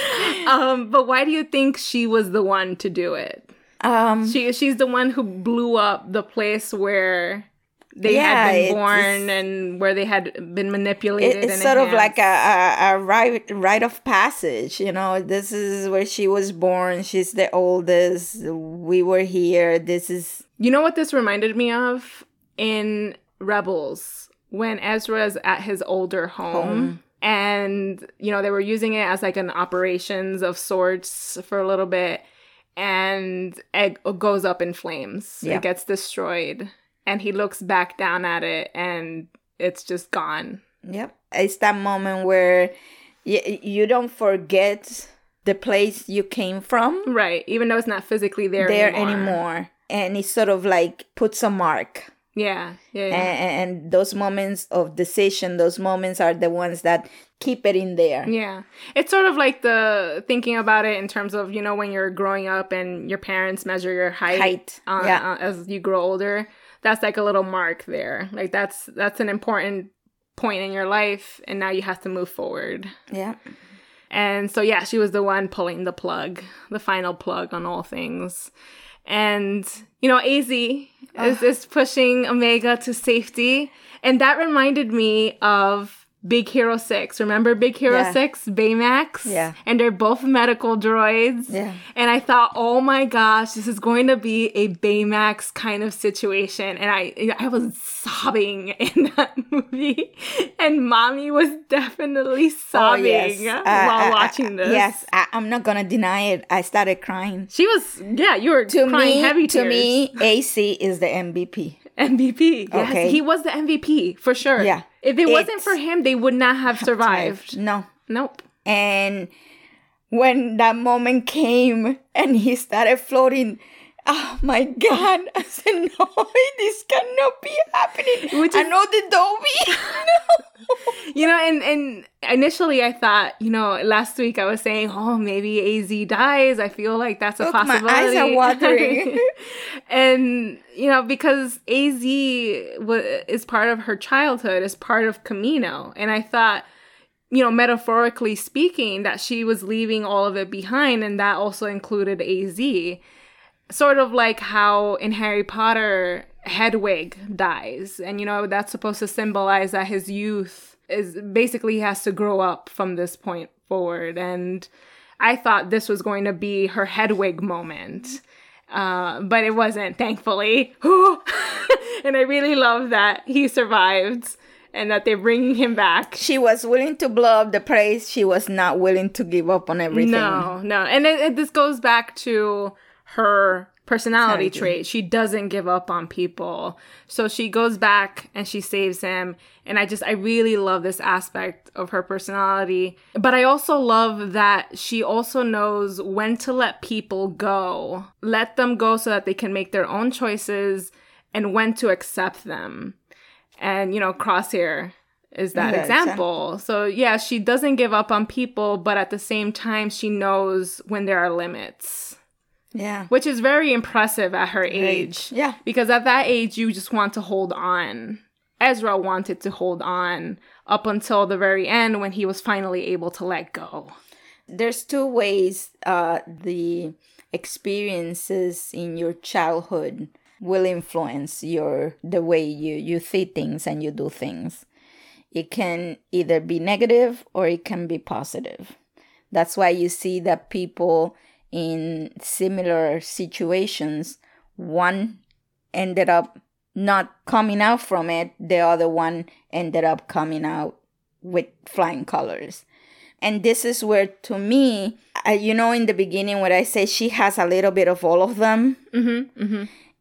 um, but why do you think she was the one to do it? Um, She She's the one who blew up the place where they Yeah, had been it's- born and where they had been manipulated. it, it's and sort of like enhanced. a, a, a rite, rite of passage. You know, this is where she was born. She's the oldest. We were here. This is... You know what this reminded me of? In Rebels, when Ezra's at his older home, Home. and, you know, they were using it as like an operations of sorts for a little bit, and it goes up in flames. Yeah. It gets destroyed, and he looks back down at it, and it's just gone. Yep. It's that moment where y- you don't forget the place you came from Right, even though it's not physically there, there anymore. anymore. And it sort of like puts a mark. Yeah, yeah, yeah. And, and those moments of decision, those moments are the ones that keep it in there. Yeah. It's sort of like the thinking about it in terms of, you know, when you're growing up and your parents measure your height, Height, uh, yeah. uh, as you grow older. That's like a little mark there. Like that's that's an important point in your life, and now you have to move forward. Yeah. And so, yeah, she was the one pulling the plug, the final plug on all things. And, you know, A Z is, is pushing Omega to safety. And that reminded me of Big Hero six. Remember Big Hero Yeah. six? Baymax? Yeah. And they're both medical droids. Yeah. And I thought, oh my gosh, this is going to be a Baymax kind of situation. And I I was sobbing in that movie. And mommy was definitely sobbing Uh, while uh, watching uh, this. Yes, I, I'm not gonna deny it. I started crying. She was, yeah, you were To crying me, heavy to tears. me, A C is the M V P. M V P. Yes, Okay. he was the M V P for sure. Yeah. If it wasn't It's- for him, they would not have survived. No. Nope. And when that moment came and he started floating, oh my God. I said, no, this cannot be happening. Which I is- know the Dobby. No. You know, and, and initially I thought, you know, last week I was saying, oh, maybe A Z dies. I feel like that's a Look, my possibility. eyes are watering. And, you know, because A Z w- is part of her childhood, is part of Camino. And I thought, you know, metaphorically speaking, that she was leaving all of it behind, and that also included A Z. Sort of like how in Harry Potter, Hedwig dies. And, you know, that's supposed to symbolize that his youth is basically he has to grow up from this point forward. And I thought this was going to be her Hedwig moment. Uh, but it wasn't, thankfully. And I really love that he survived and that they're bringing him back. She was willing to blow up the place. She was not willing to give up on everything. No, no. And it, it, this goes back to her personality Personality. trait. She doesn't give up on people. So she goes back and she saves him. And I just, I really love this aspect of her personality. But I also love that she also knows when to let people go. Let them go so that they can make their own choices, and when to accept them. And, you know, Crosshair is that Yeah, example. So, yeah, she doesn't give up on people, but at the same time, she knows when there are limits. Yeah. Which is very impressive at her age. Yeah. Because at that age, you just want to hold on. Ezra wanted to hold on up until the very end when he was finally able to let go. There's two ways uh, the experiences in your childhood will influence your the way you, you see things and you do things. It can either be negative or it can be positive. That's why you see that people in similar situations, one ended up not coming out from it, the other one ended up coming out with flying colors. And this is where, to me, uh, you know, in the beginning when I say she has a little bit of all of them, Mm-hmm, mm-hmm.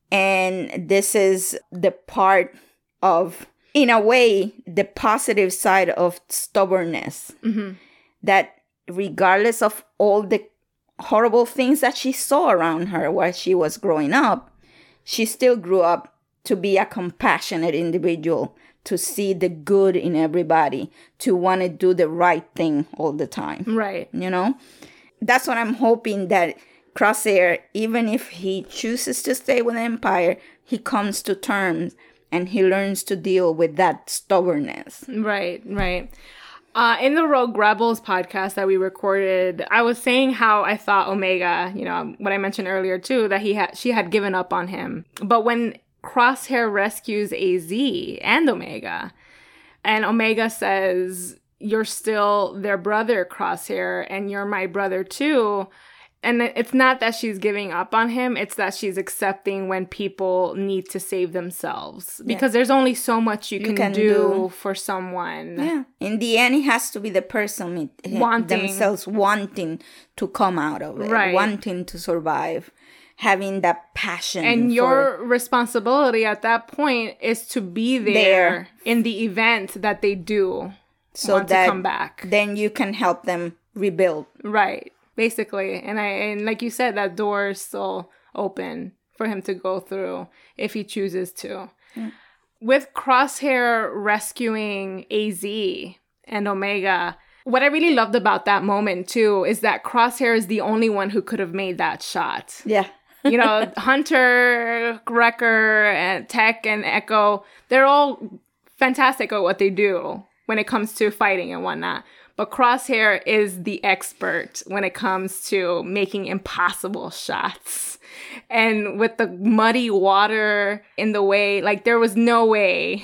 and this is the part of, in a way, the positive side of stubbornness, Mm-hmm. that regardless of all the horrible things that she saw around her while she was growing up, she still grew up to be a compassionate individual, to see the good in everybody, to want to do the right thing all the time. Right. You know? That's what I'm hoping, that Crosshair, even if he chooses to stay with the Empire, he comes to terms and he learns to deal with that stubbornness. Right, right. Uh, in the Rogue Rebels podcast that we recorded, I was saying how I thought Omega, you know, what I mentioned earlier too, that he had she had given up on him. But when Crosshair rescues A Z and Omega, and Omega says, "You're still their brother, Crosshair, and you're my brother too." And it's not that she's giving up on him, it's that she's accepting when people need to save themselves. Because yeah. there's only so much you, you can, can do, do for someone. Yeah. In the end, it has to be the person wanting. themselves wanting to come out of it, right. wanting to survive, having that passion. And for your responsibility at that point is to be there, there. in the event that they do so want that to come back. Then you can help them rebuild. Right. Basically, and I and like you said, that door is still open for him to go through if he chooses to. Mm. With Crosshair rescuing A Z and Omega, what I really loved about that moment too is that Crosshair is the only one who could have made that shot. Yeah. You know, Hunter, Wrecker, and Tech, and Echo, they're all fantastic at what they do when it comes to fighting and whatnot. But Crosshair is the expert when it comes to making impossible shots. And with the muddy water in the way, like there was no way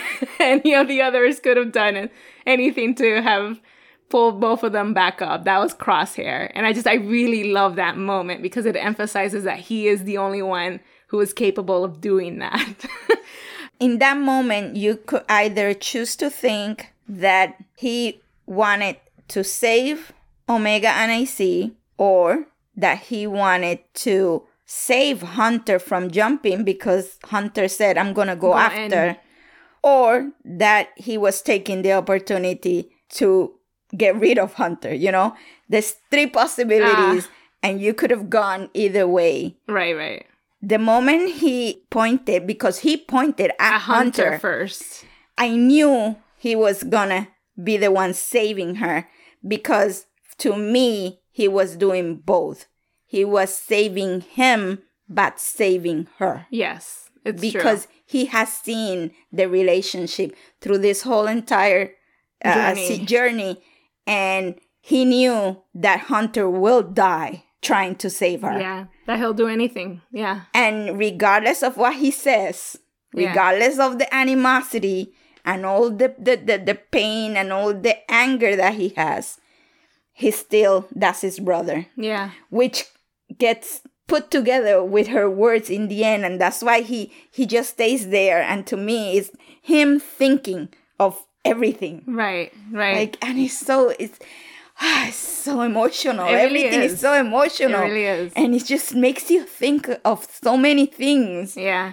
any of the others could have done anything to have pulled both of them back up. That was Crosshair. And I just, I really love that moment because it emphasizes that he is the only one who is capable of doing that. In that moment, you could either choose to think that he wanted to save Omega and A Z, or that he wanted to save Hunter from jumping because Hunter said, I'm going to go, go after, in. Or that he was taking the opportunity to get rid of Hunter. You know, there's three possibilities ah. and you could have gone either way. Right, right. The moment he pointed, because he pointed at, at Hunter, Hunter first, I knew he was going to be the one saving her, because to me, he was doing both. He was saving him, but saving her. Yes, it's because true. He has seen the relationship through this whole entire uh, journey. journey, and he knew that Hunter will die trying to save her. Yeah, that he'll do anything. Yeah. And regardless of what he says, regardless yeah. of the animosity, and all the, the, the, the pain and all the anger that he has, he still, that's his brother. Yeah. Which gets put together with her words in the end. And that's why he, he just stays there. And to me, it's him thinking of everything. Right, right. Like, and it's so, it's, ah, it's so emotional. It really Everything is. is so emotional. It really is. And it just makes you think of so many things. Yeah.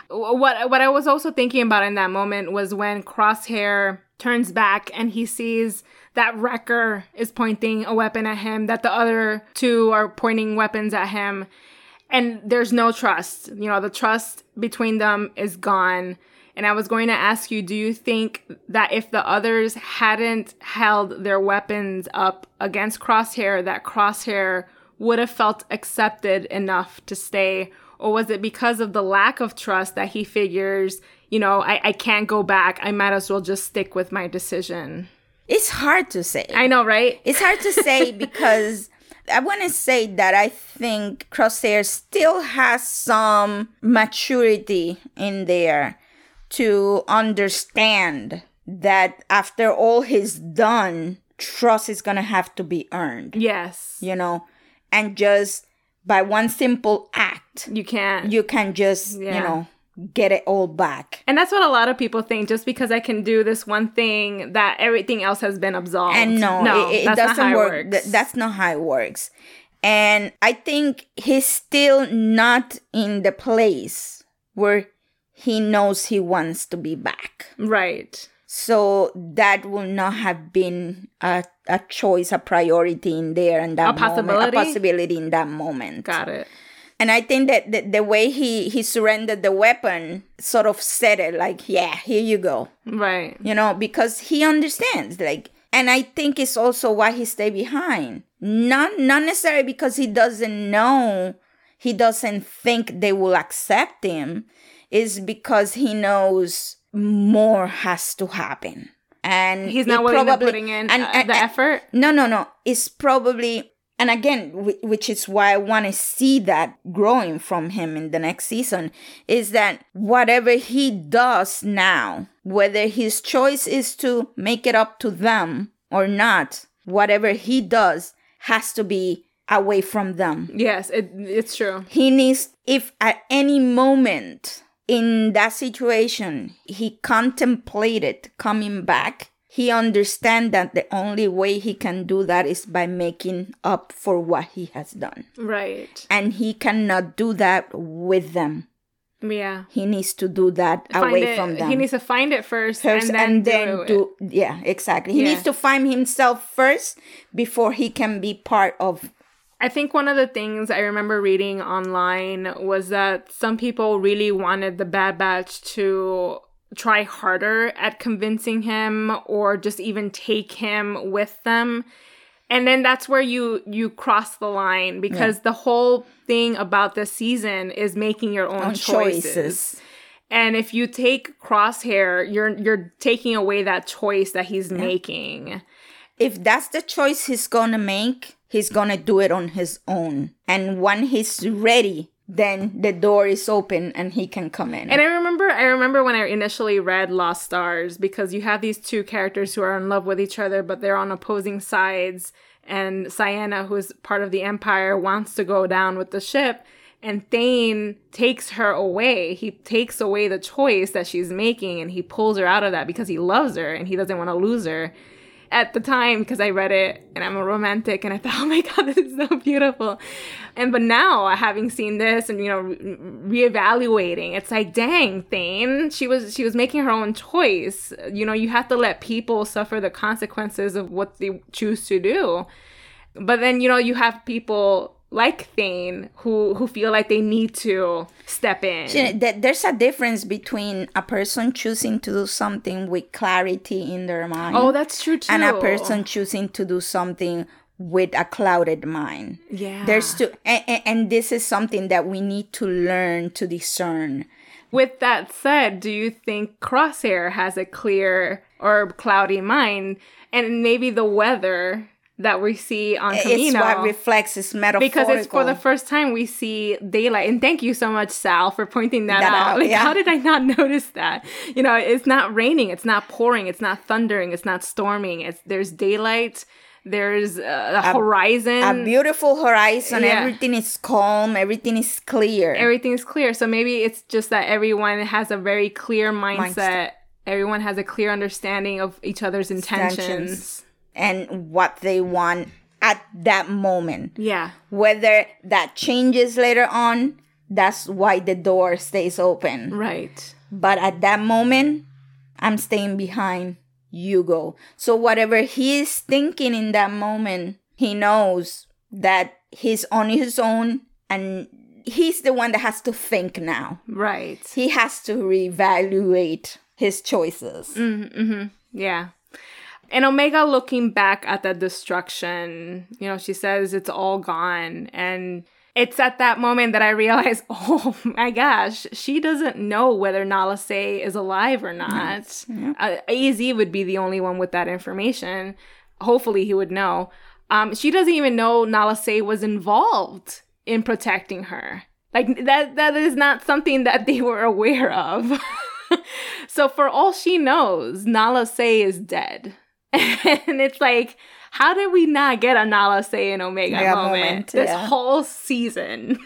What what I was also thinking about in that moment was when Crosshair turns back and he sees that Wrecker is pointing a weapon at him, that the other two are pointing weapons at him, and there's no trust. You know, the trust between them is gone. And I was going to ask you, do you think that if the others hadn't held their weapons up against Crosshair, that Crosshair would have felt accepted enough to stay? Or was it because of the lack of trust that he figures, you know, I, I can't go back. I might as well just stick with my decision? It's hard to say. I know, right? It's hard to say because I want to say that I think Crosshair still has some maturity in there to understand that after all he's done, trust is going to have to be earned. Yes. You know? and just by one simple act, You can't. you can just, Yeah. you know, get it all back. And that's what a lot of people think. Just because I can do this one thing, that everything else has been absolved. And no, no it, it that's doesn't not how work. It Th- works. That's not how it works. And I think he's still not in the place where he knows he wants to be back. Right. So that will not have been a, a choice, a priority in there and that A possibility? moment, a possibility in that moment. Got it. And I think that the, the way he, he surrendered the weapon sort of said it like, yeah, here you go. Right. You know, because he understands, like, and I think it's also why he stayed behind. Not, not necessarily because he doesn't know, he doesn't think they will accept him. It's because he knows more has to happen. And He's not it willing probably, to putting in and, uh, and- the and- effort. No, no, no. It's probably, and again, wh- which is why I want to see that growing from him in the next season, is that whatever he does now, whether his choice is to make it up to them or not, whatever he does has to be away from them. Yes, it, it's true. He needs, if at any moment in that situation he contemplated coming back, he understands that the only way he can do that is by making up for what he has done. Right. And he cannot do that with them. Yeah. He needs to do that Find away it- from them. He needs to find it first, First, and then, do, it. yeah, exactly. He Yeah. needs to find himself first before he can be part of. I think one of the things I remember reading online was that some people really wanted the Bad Batch to try harder at convincing him or just even take him with them. And then that's where you you cross the line, because the whole thing about this season is making your own, Own choices. choices. And if you take Crosshair, you're you're taking away that choice that he's making. If that's the choice he's gonna make, he's gonna do it on his own. And when he's ready, then the door is open and he can come in. And I remember I remember when I initially read Lost Stars, because you have these two characters who are in love with each other, but they're on opposing sides. And Ciena, who's part of the Empire, wants to go down with the ship. And Thane takes her away. He takes away the choice that she's making, and he pulls her out of that because he loves her and he doesn't want to lose her. At the time, because I read it and I'm a romantic, and I thought, oh my God, this is so beautiful. And but now, having seen this and, you know, re- reevaluating, it's like, dang, Thane, she was she was making her own choice. You know, you have to let people suffer the consequences of what they choose to do. But then, you know, you have people like Thane who who feel like they need to step in. You know, that there's a difference between a person choosing to do something with clarity in their mind. Oh, that's true too. And a person choosing to do something with a clouded mind. Yeah. There's two, and, and, and this is something that we need to learn to discern. With that said, do you think Crosshair has a clear or cloudy mind, and maybe the weather that we see on Kamino? It's what reflects, it's metaphorical. Because it's for the first time we see daylight. And thank you so much, Sal, for pointing that, That out. out, Like, yeah. how did I not notice that? You know, it's not raining, it's not pouring, it's not thundering, it's not storming. It's there's daylight, there's a, a horizon. A beautiful horizon. Yeah. Everything is calm. Everything is clear. Everything's clear. So maybe it's just that everyone has a very clear mindset. Mindset. Everyone has a clear understanding of each other's intentions. Intentions. And what they want at that moment. Yeah. Whether that changes later on, that's why the door stays open. Right. But at that moment, I'm staying behind. You go. So whatever he is thinking in that moment, he knows that he's on his own, and he's the one that has to think now. Right. He has to reevaluate his choices. Mm-hmm. Yeah. And Omega, looking back at that destruction, you know, she says it's all gone. And it's at that moment that I realize, oh my gosh, she doesn't know whether Nala Se is alive or not. Yeah. Uh, A Z would be the only one with that information. Hopefully he would know. Um, she doesn't even know Nala Se was involved in protecting her. Like, that that is not something that they were aware of. So for all she knows, Nala Se is dead. And it's like, How did we not get a Nala say in Omega Yeah, moment, moment, this yeah. whole season?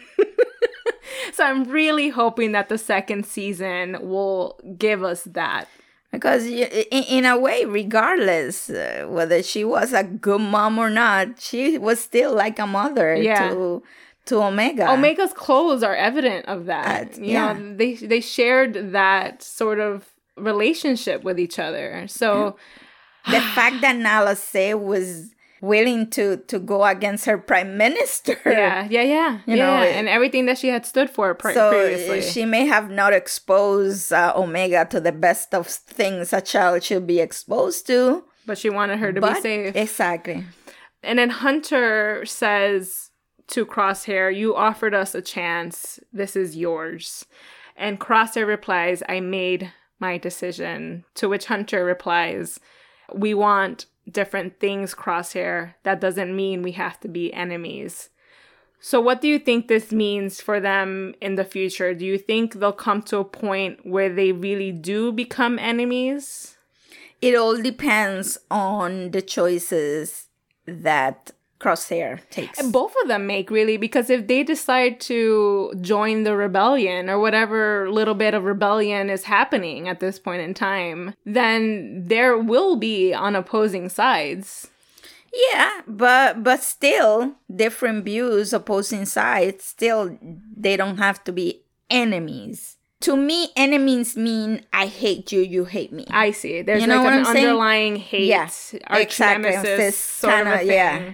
So I'm really hoping that the second season will give us that. Because y- in, in a way, regardless uh, whether she was a good mom or not, she was still like a mother Yeah. to to Omega. Omega's clothes are evident of that. Uh, you yeah. know, they they shared that sort of relationship with each other. So The fact that Nala Se was willing to to go against her prime minister. yeah, yeah, yeah, You yeah, know, it- and everything that she had stood for pre- So previously. uh, she may have not exposed uh, Omega to the best of things a child should be exposed to. but she wanted her to but be safe. Exactly. And then Hunter says to Crosshair, "You offered us a chance. This is yours." And Crosshair replies, "I made my decision." To which Hunter replies, "We want different things, Crosshair. That doesn't mean we have to be enemies." So what do you think this means for them in the future? Do you think they'll come to a point where they really do become enemies? It all depends on the choices that Crosshair takes. And both of them make, really, because if they decide to join the rebellion or whatever little bit of rebellion is happening at this point in time, then there will be on opposing sides. Yeah, but but still, different views, opposing sides, still, they don't have to be enemies. To me, enemies mean I hate you, you hate me. I see. There's You know like what an I'm saying? underlying hate, Yeah, arch exactly. nemesis This sort of a kinda- thing. yeah.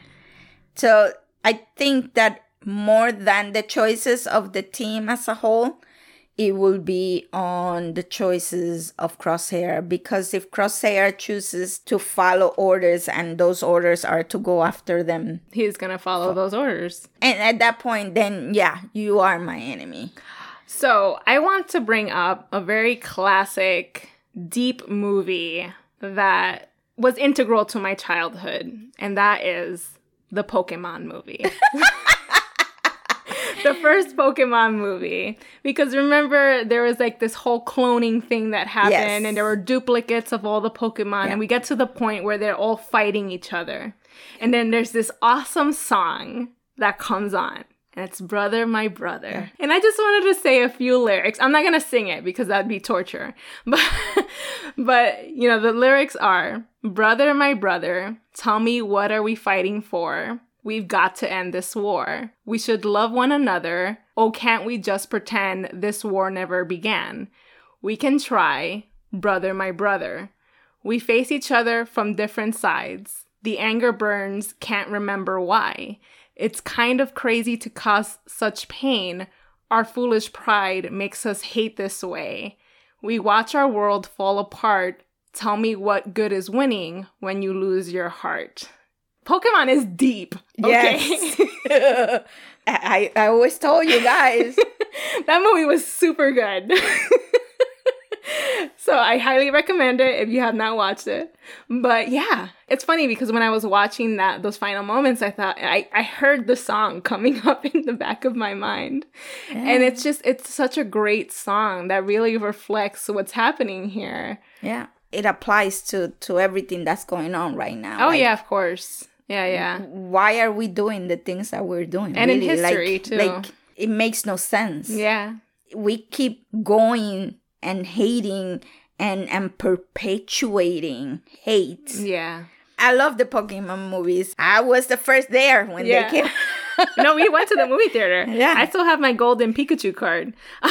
So I think that more than the choices of the team as a whole, it will be on the choices of Crosshair. Because if Crosshair chooses to follow orders and those orders are to go after them, He's going to follow those orders. and at that point, then yeah, you are my enemy. So I want to bring up a very classic, deep movie that was integral to my childhood, and that is the Pokemon movie. The first Pokemon movie. Because remember, there was like this whole cloning thing that happened, Yes. and there were duplicates of all the Pokemon, Yeah. and we get to the point where they're all fighting each other. And then there's this awesome song that comes on. And it's Brother, My Brother. Yeah. And I just wanted to say a few lyrics. I'm not going to sing it because that'd be torture. But, but, you know, the lyrics are, "Brother, my brother, tell me what are we fighting for? We've got to end this war. We should love one another. Oh, can't we just pretend this war never began? We can try, brother, my brother. We face each other from different sides. The anger burns, can't remember why. It's kind of crazy to cause such pain. Our foolish pride makes us hate this way. We watch our world fall apart. Tell me what good is winning when you lose your heart." Pokemon is deep. Okay? Yes. I, I always told you guys. That movie was super good. So I highly recommend it if you have not watched it. But yeah, it's funny because when I was watching that those final moments, I thought I, I heard the song coming up in the back of my mind. Yeah. And it's just, it's such a great song that really reflects what's happening here. Yeah. It applies to, to everything that's going on right now. Oh, like, yeah, of course. Yeah, yeah. Why are we doing the things that we're doing? And really? in history, like, too. Like, it makes no sense. Yeah. We keep going and hating and, and perpetuating hate. Yeah. I love the Pokemon movies. I was the first there when Yeah. they came. No, we went to the movie theater. Yeah. I still have my golden Pikachu card.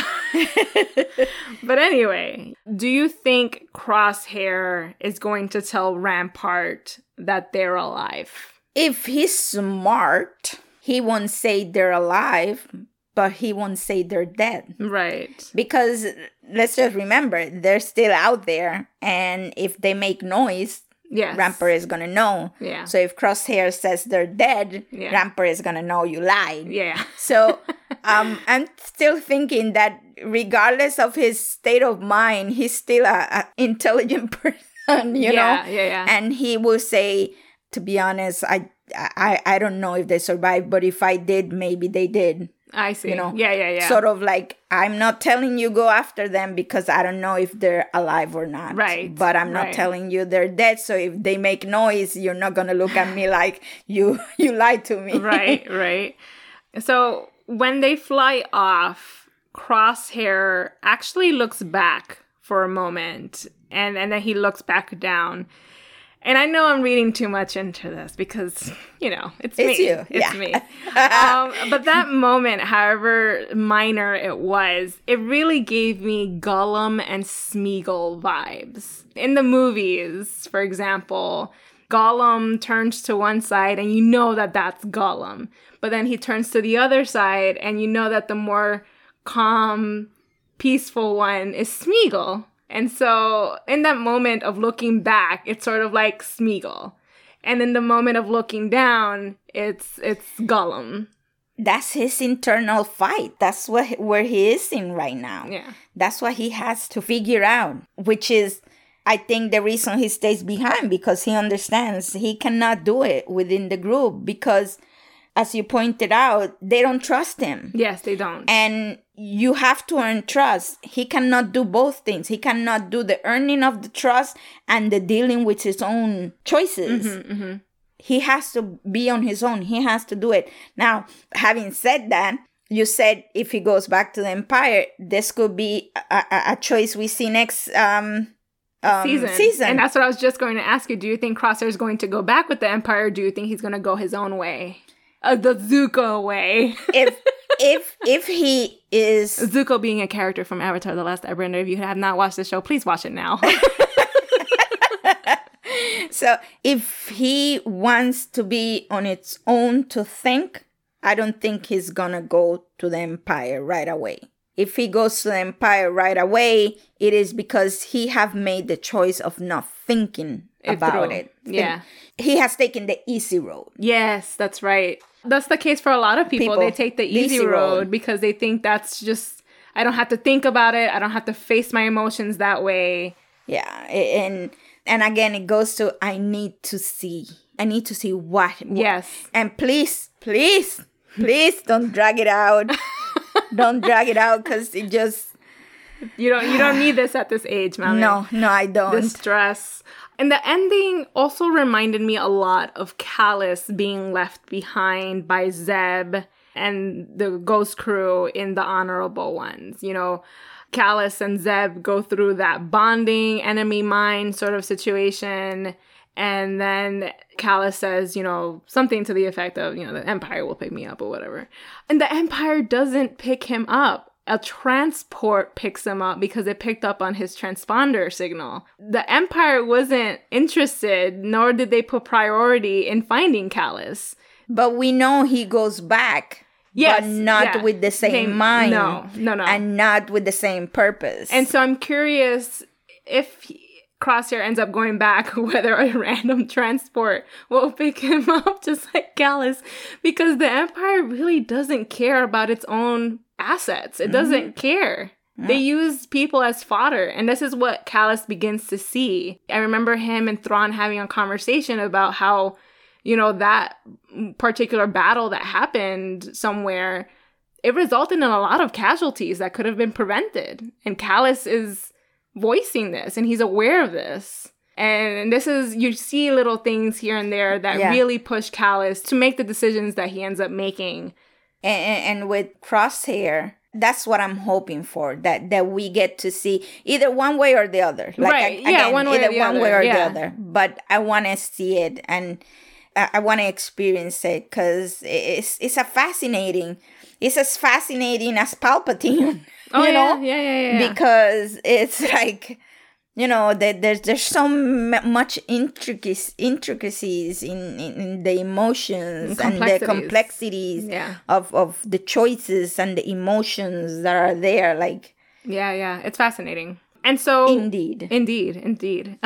But anyway, do you think Crosshair is going to tell Rampart that they're alive? If he's smart, he won't say they're alive, but he won't say they're dead. Right. Because let's just remember, they're still out there. And if they make noise, Yes. Rampart is going to know. Yeah. So if Crosshair says they're dead, Yeah. Rampart is going to know you lied. Yeah. So um, I'm still thinking that regardless of his state of mind, he's still an intelligent person, you Yeah, know? yeah, yeah. And he will say, to be honest, I, I, I don't know if they survived, but if I did, maybe they did. I see. You know, yeah, yeah, yeah. Sort of like, I'm not telling you go after them because I don't know if they're alive or not. Right. But I'm not right. telling you they're dead. So if they make noise, you're not going to look at me like you you lied to me. Right, right. So when they fly off, Crosshair actually looks back for a moment, and, and then he looks back down. And I know I'm reading too much into this because, you know, it's, it's me. you. It's Yeah. me. Um, but that moment, however minor it was, it really gave me Gollum and Smeagol vibes. In the movies, for example, Gollum turns to one side and you know that that's Gollum. But then he turns to the other side and you know that the more calm, peaceful one is Smeagol. And so in that moment of looking back, it's sort of like Smeagol. And in the moment of looking down, it's it's Gollum. That's his internal fight. That's what where he is in right now. Yeah. That's what he has to figure out, which is, I think, the reason he stays behind, because he understands he cannot do it within the group because, as you pointed out, they don't trust him. Yes, they don't. And you have to earn trust. He cannot do both things. He cannot do the earning of the trust and the dealing with his own choices. Mm-hmm, mm-hmm. He has to be on his own. He has to do it. Now, having said that, you said if he goes back to the Empire, this could be a, a, a choice we see next um, um, season. season. And that's what I was just going to ask you. Do you think Crosshair is going to go back with the Empire, or do you think he's going to go his own way? Uh, the Zuko way. if if if he is Zuko being a character from Avatar: The Last Airbender. If you have not watched the show, please watch it now. So if he wants to be on its own to think, I don't think he's gonna go to the Empire right away. If he goes to the Empire right away, it is because he have made the choice of not thinking It about through. it. Yeah. He has taken the easy road. Yes, that's right. That's the case for a lot of people. People, They take the easy, easy road, road. because they think that's just, I don't have to think about it. I don't have to face my emotions that way. Yeah, and and again, it goes to, I need to see. I need to see what. what Yes. And please, please, please don't drag it out. Don't drag it out, because it just... You don't you don't need this at this age, Mallory. No, no, I don't. The stress. And the ending also reminded me a lot of Callus being left behind by Zeb and the Ghost Crew in The Honorable Ones. You know, Callus and Zeb go through that bonding, enemy mine sort of situation. And then Callus says, you know, something to the effect of, you know, the Empire will pick me up or whatever. And the Empire doesn't pick him up. A transport picks him up because it picked up on his transponder signal. The Empire wasn't interested, nor did they put priority in finding Callus. But we know he goes back. Yes, but not yeah. with the same Same- mind. no, no, no. And not with the same purpose. And so I'm curious if he, Crosshair ends up going back, whether a random transport will pick him up just like Callus, because the Empire really doesn't care about its own assets. It doesn't mm-hmm. care. Yeah. They use people as fodder, and this is what Callus begins to see. I remember him and Thrawn having a conversation about how, you know, that particular battle that happened somewhere, it resulted in a lot of casualties that could have been prevented. And Callus is voicing this, and he's aware of this. And this is, you see little things here and there that yeah. really push Callus to make the decisions that he ends up making. And, and with Crosshair, that's what I'm hoping for, that that we get to see either one way or the other. Like, right, again, yeah, one way either or the one other. way or yeah. the other. But I want to see it, and I, I want to experience it, because it's, it's a fascinating, it's as fascinating as Palpatine, oh, you yeah, know? Yeah, yeah, yeah. Because it's like... You know, that there's there's so m- much intricacies intricacies in, in, in the emotions and, and the complexities yeah. of, of the choices and the emotions that are there. Like, yeah, yeah, it's fascinating. And so, indeed, indeed, indeed.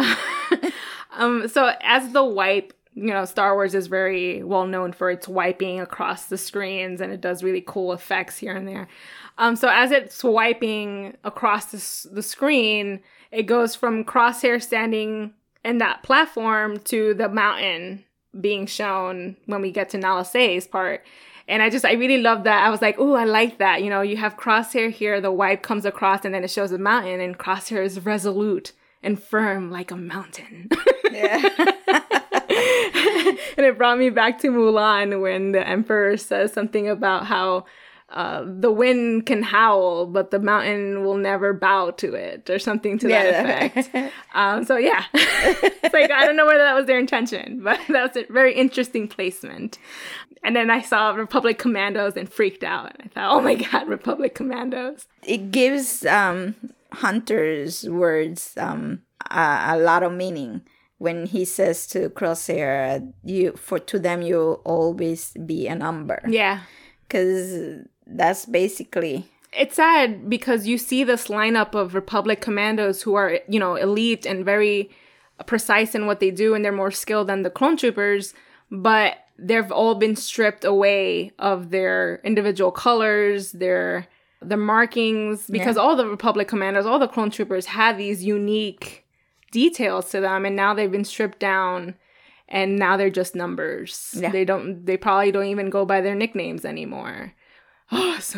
um, so as the wipe, you know, Star Wars is very well known for its wiping across the screens, and it does really cool effects here and there. Um, so as it's wiping across the, the screen, it goes from Crosshair standing in that platform to the mountain being shown when we get to Nala Se's part. And I just, I really love that. I was like, oh, I like that. You know, you have Crosshair here, the wipe comes across, and then it shows a mountain, and Crosshair is resolute and firm like a mountain. Yeah. And it brought me back to Mulan when the Emperor says something about how uh, the wind can howl, but the mountain will never bow to it, or something to that Yeah. effect. Um, so yeah, it's like, I don't know whether that was their intention, but that was a very interesting placement. And then I saw Republic Commandos and freaked out. I thought, oh my God, Republic Commandos. It gives um, Hunter's words um, a, a lot of meaning. When he says to Crosshair, "You for to them you'll always be a number." Yeah, because that's basically. It's sad because you see this lineup of Republic Commandos who are, you know, elite and very precise in what they do, and they're more skilled than the clone troopers, but they've all been stripped away of their individual colors, their the markings, because yeah. all the Republic Commandos, all the clone troopers had these unique details to them, and now they've been stripped down, and now they're just numbers. Yeah. They don't. They probably don't even go by their nicknames anymore. Oh, so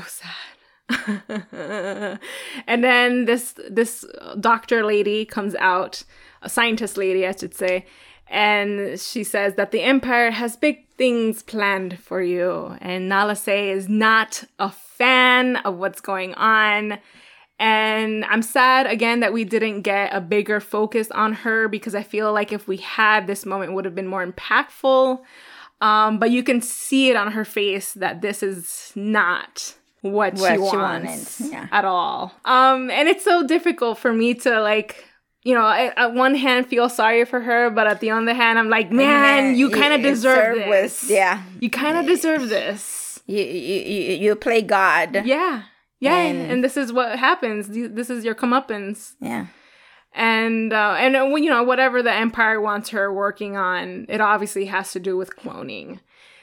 sad. And then this this doctor lady comes out, a scientist lady, I should say, and she says that the Empire has big things planned for you, and Nala Se is not a fan of what's going on. And I'm sad, again, that we didn't get a bigger focus on her, because I feel like if we had, this moment would have been more impactful. Um, but you can see it on her face that this is not what, what she wants she yeah. at all. Um, and it's so difficult for me to, like, you know, I, at one hand feel sorry for her, but at the other hand, I'm like, man, you kind of deserve this. Was, yeah. You kind of deserve this. You, you, you play God. Yeah. Yeah, and, and this is what happens. This is your comeuppance. Yeah. And, uh, and uh, you know, whatever the Empire wants her working on, it obviously has to do with cloning.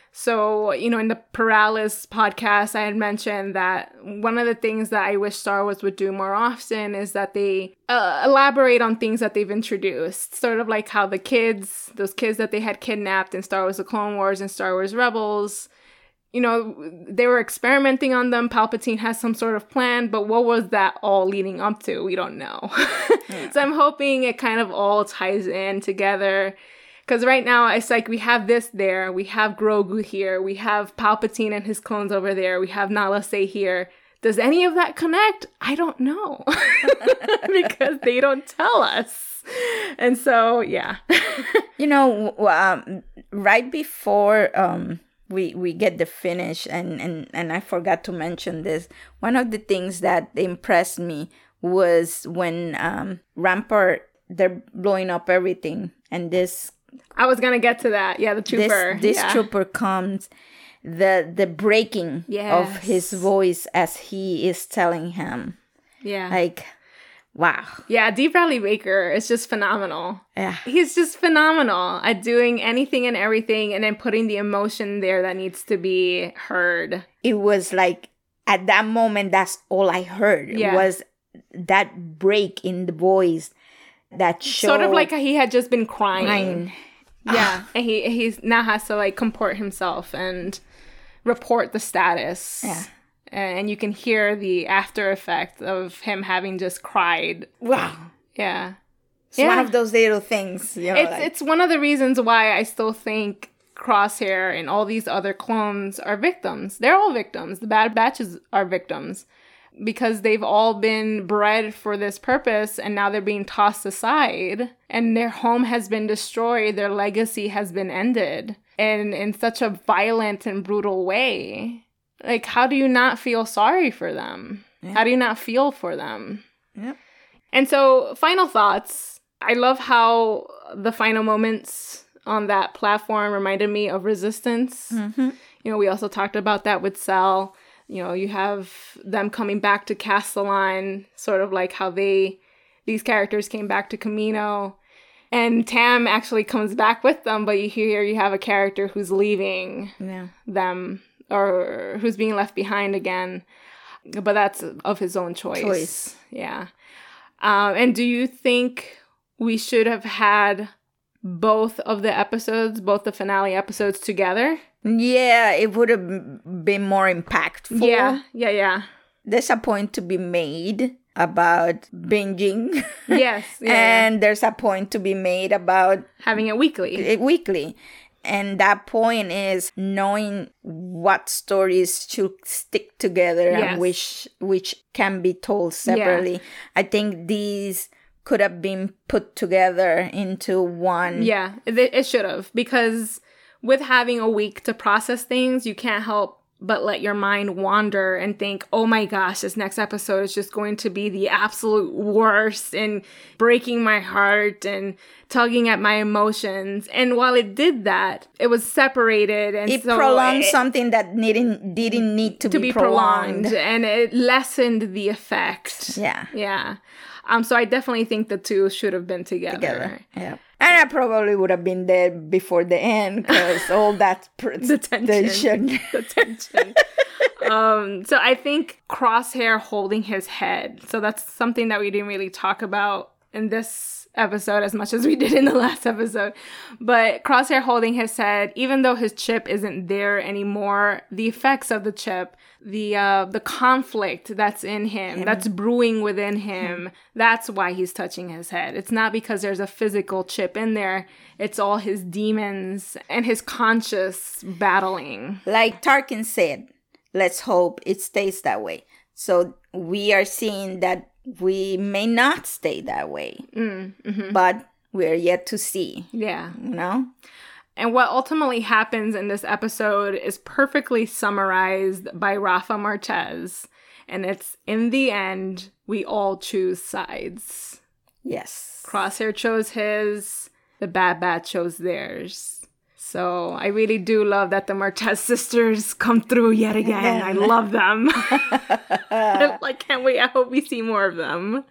So, you know, in the Paralis podcast, I had mentioned that one of the things that I wish Star Wars would do more often is that they uh, elaborate on things that they've introduced. Sort of like how the kids, those kids that they had kidnapped in Star Wars The Clone Wars and Star Wars Rebels, you know, they were experimenting on them. Palpatine has some sort of plan, but what was that all leading up to? We don't know. Yeah. So I'm hoping it kind of all ties in together. Because right now, it's like we have this there. We have Grogu here. We have Palpatine and his clones over there. We have Nala Se here. Does any of that connect? I don't know. Because they don't tell us. And so, yeah. You know, um, right before... Um We we get the finish, and, and, and I forgot to mention this. One of the things that impressed me was when um, Rampart, they're blowing up everything, and this... I was going to get to that. Yeah, the trooper. This, this yeah. trooper comes, the the breaking yes. of his voice as he is telling him. Yeah. Like... Wow. Yeah, D. Bradley Baker is just phenomenal. Yeah. He's just phenomenal at doing anything and everything, and then putting the emotion there that needs to be heard. It was like, at that moment, that's all I heard. Yeah. Was that break in the voice that showed... Sort of like he had just been crying. crying. Yeah. And he he's now has to, like, comport himself and report the status. Yeah. And you can hear the after effect of him having just cried. Wow. Yeah. It's yeah. one of those little things. You know, it's like... it's one of the reasons why I still think Crosshair and all these other clones are victims. They're all victims. The Bad Batches are victims. Because they've all been bred for this purpose, and now they're being tossed aside. And their home has been destroyed. Their legacy has been ended. And in such a violent and brutal way. Like, how do you not feel sorry for them? Yeah. How do you not feel for them? Yep. And so, final thoughts. I love how the final moments on that platform reminded me of Resistance. Mm-hmm. You know, we also talked about that with Cell. You know, you have them coming back to Castellan, sort of like how they, these characters came back to Kamino. And Tam actually comes back with them, but you hear you have a character who's leaving yeah. them. Or who's being left behind again. But that's of his own choice. Choice. Yeah. Um, and do you think we should have had both of the episodes, both the finale episodes together. Yeah, it would have been more impactful. Yeah, yeah, yeah. There's a point to be made about binging. Yes. Yeah, and yeah. there's a point to be made about having it weekly. it weekly. And that point is knowing what stories should stick together Yes. and which which can be told separately. Yeah. I think these could have been put together into one. Yeah, it, it should have. Because with having a week to process things, you can't help but let your mind wander and think, oh my gosh, this next episode is just going to be the absolute worst and breaking my heart and tugging at my emotions. And while it did that, it was separated. And It so prolonged it, something that didn't didn't need to, to be, be prolonged. prolonged. And it lessened the effect. Yeah. Yeah. Um. So I definitely think the two should have been together. Together. Yeah. And I probably would have been there before the end because all that pr- The tension. tension. The tension. um, so I think Crosshair holding his head. So that's something that we didn't really talk about in this episode as much as we did in the last episode. But Crosshair holding his head, even though his chip isn't there anymore, the effects of the chip, the uh, the conflict that's in him, that's brewing within him, that's why he's touching his head. It's not because there's a physical chip in there. It's all his demons and his conscious battling. Like Tarkin said, let's hope it stays that way. So we are seeing that we may not stay that way, Mm, mm-hmm. but we're yet to see, Yeah. you know? And what ultimately happens in this episode is perfectly summarized by Rafa Marquez. And it's, in the end, we all choose sides. Yes. Crosshair chose his, the Bad Batch chose theirs. So I really do love that the Marquez sisters come through yet again. I love them. I can't wait. I hope we see more of them.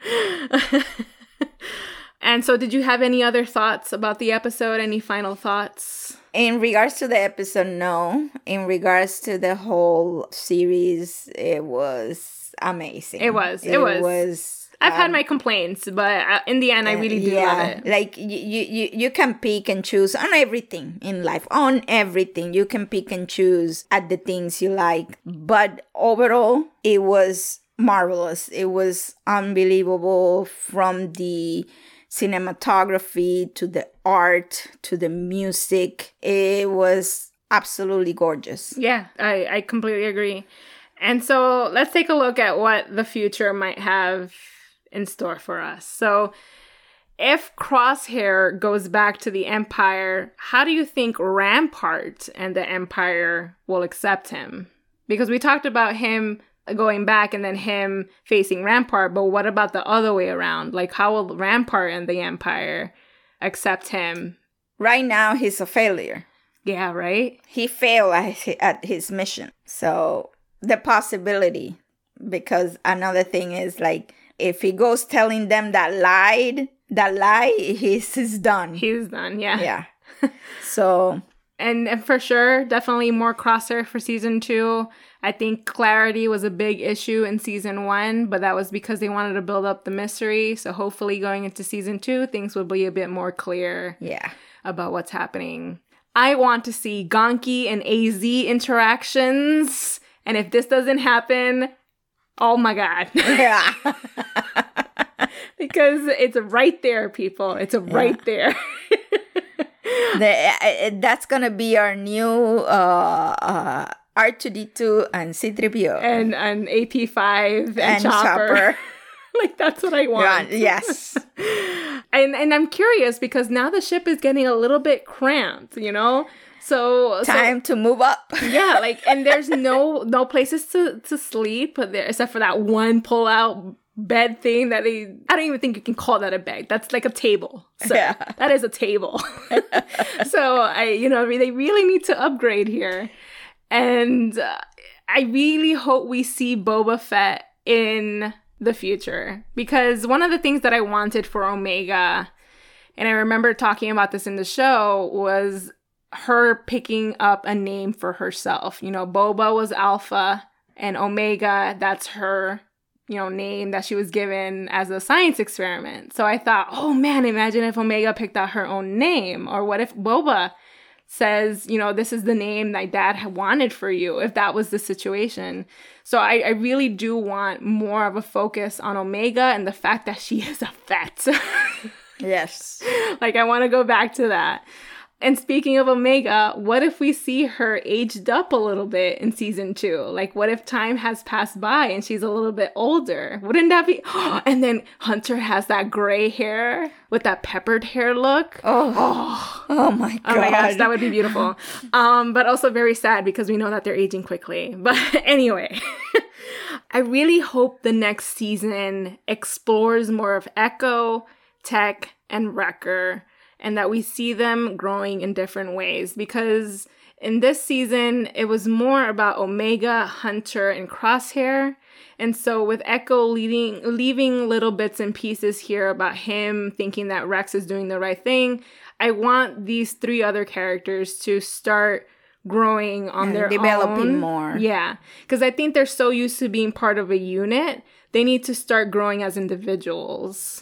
And so did you have any other thoughts about the episode? Any final thoughts? In regards to the episode, no. In regards to the whole series, it was amazing. It was. It, was. was I've had um, my complaints, but uh, in the end, I really do yeah, love it. Like you, you, you can pick and choose on everything in life. On everything, you can pick and choose at the things you like. But overall, it was marvelous. It was unbelievable, from the cinematography to the art to the music. It was absolutely gorgeous. Yeah, I, I completely agree. And so let's take a look at what the future might have in store for us. So if Crosshair goes back to the Empire, how do you think Rampart and the Empire will accept him? Because we talked about him going back and then him facing Rampart, but what about the other way around? Like, how will Rampart and the Empire accept him? Right now, he's a failure. Yeah, right? He failed at his, at his mission. So the possibility, because another thing is, like, if he goes telling them that lied, that lie, he's, he's done. He's done, yeah. Yeah. So... And, and for sure, definitely more Crosshair for season two. I think clarity was a big issue in season one, but that was because they wanted to build up the mystery. So hopefully going into season two, things will be a bit more clear yeah. about what's happening. I want to see Gonki and A Z interactions. And if this doesn't happen, oh my God. Yeah. Because it's right there, people. It's right yeah. there. the, uh, that's gonna be our new uh, uh, R two D two and C three P O. And an A P five and, and Chopper. Chopper. Like, that's what I want. Yeah, yes. and and I'm curious because now the ship is getting a little bit cramped, you know? So time so, to move up. Yeah, like, and there's no no places to, to sleep there, except for that one pull-out bed thing that they, I don't even think you can call that a bed. That's like a table. So yeah. That is a table. So I, you know, they really need to upgrade here. And uh, I really hope we see Boba Fett in the future, because one of the things that I wanted for Omega, and I remember talking about this in the show, was her picking up a name for herself. You know, Boba was Alpha, and Omega, that's her you know, name that she was given as a science experiment. So I thought, oh man, imagine if Omega picked out her own name. Or what if Boba says, you know, this is the name that dad had wanted for you, if that was the situation. So I, I really do want more of a focus on Omega and the fact that she is a vet. Yes. Like, I want to go back to that. And speaking of Omega, what if we see her aged up a little bit in season two? Like, what if time has passed by and she's a little bit older? Wouldn't that be... And then Hunter has that gray hair with that peppered hair look. Oh, oh, oh my God. Oh my gosh, that would be beautiful. um, but also very sad because we know that they're aging quickly. But anyway, I really hope the next season explores more of Echo, Tech, and Wrecker, and that we see them growing in different ways, because in this season, it was more about Omega, Hunter, and Crosshair. And so with Echo leading, leaving little bits and pieces here about him thinking that Rex is doing the right thing, I want these three other characters to start growing on and their developing own. more. Yeah, because I think they're so used to being part of a unit, they need to start growing as individuals.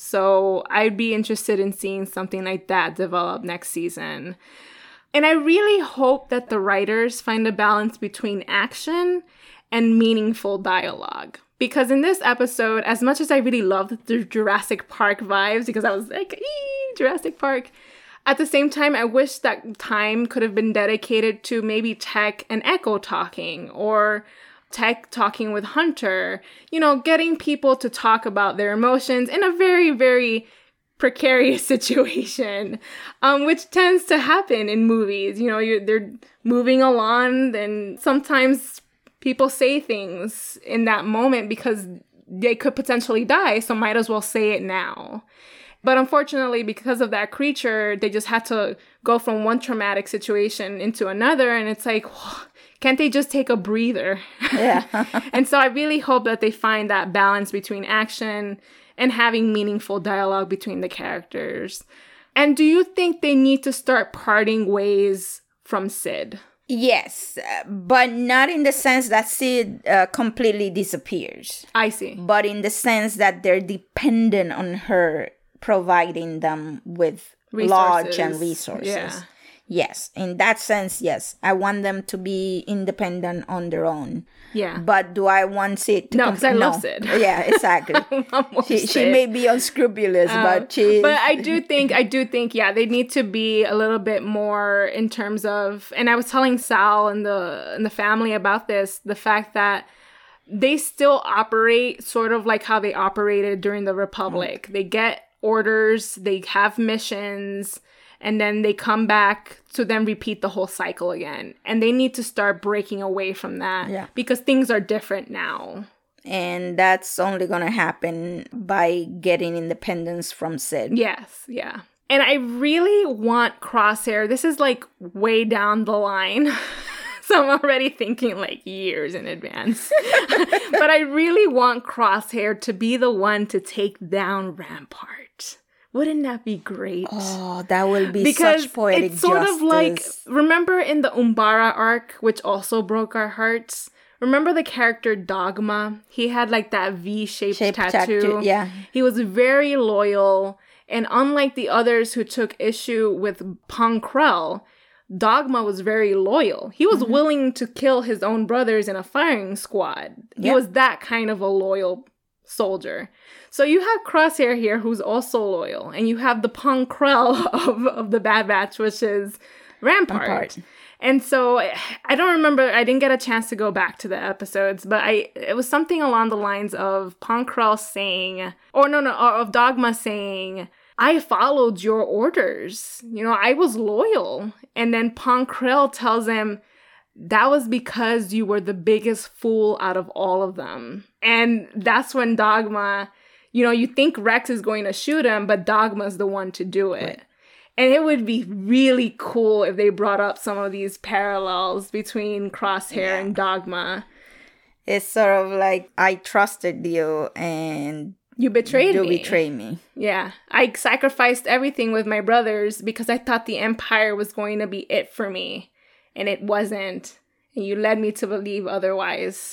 So I'd be interested in seeing something like that develop next season. And I really hope that the writers find a balance between action and meaningful dialogue. Because in this episode, as much as I really loved the Jurassic Park vibes, because I was like, ee, Jurassic Park, at the same time, I wish that time could have been dedicated to maybe Tech and Echo talking, or Tech talking with Hunter, you know, getting people to talk about their emotions in a very, very precarious situation, um, which tends to happen in movies. You know, you're, they're moving along, and sometimes people say things in that moment because they could potentially die, so might as well say it now. But unfortunately, because of that creature, they just had to go from one traumatic situation into another, and it's like, whoa, can't they just take a breather? Yeah. And so I really hope that they find that balance between action and having meaningful dialogue between the characters. And do you think they need to start parting ways from Sid? Yes, uh, but not in the sense that Sid uh, completely disappears. I see. But in the sense that they're dependent on her providing them with Resources. lodge and resources. Yeah. Yes, in that sense, yes. I want them to be independent on their own. Yeah. But do I want Sid to... No, com- because I no. love Sid. Yeah, exactly. she, she Sid. may be unscrupulous, Um, but she... But I do think, I do think, yeah, they need to be a little bit more in terms of... And I was telling Sal and the, and the family about this, the fact that they still operate sort of like how they operated during the Republic. Mm. They get orders, they have missions, and then they come back to then repeat the whole cycle again. And they need to start breaking away from that, yeah. because things are different now. And that's only going to happen by getting independence from Sid. Yes, yeah. And I really want Crosshair. This is like way down the line. So I'm already thinking like years in advance. But I really want Crosshair to be the one to take down Rampart. Wouldn't that be great? Oh, that will be because such poetic it's sort justice. of like, remember in the Umbara arc, which also broke our hearts? Remember the character Dogma? He had like that V-shaped Shaped tattoo. tattoo, yeah. He was very loyal. And unlike the others who took issue with Pong Krell, Dogma was very loyal. He was mm-hmm. willing to kill his own brothers in a firing squad. He yep. was that kind of a loyal soldier. So you have Crosshair here, who's also loyal, and you have the Pong Krell of, of the Bad Batch, which is Rampart. Rampart. And so I don't remember, I didn't get a chance to go back to the episodes, but I it was something along the lines of Pong Krell saying, or no, no, of Dogma saying, I followed your orders. You know, I was loyal. And then Pong Krell tells him, that was because you were the biggest fool out of all of them. And that's when Dogma, you know, you think Rex is going to shoot him, but Dogma's the one to do it. Right. And it would be really cool if they brought up some of these parallels between Crosshair yeah. and Dogma. It's sort of like, I trusted you and you betrayed you me. You betrayed me. Yeah. I sacrificed everything with my brothers because I thought the Empire was going to be it for me. And it wasn't. And you led me to believe otherwise.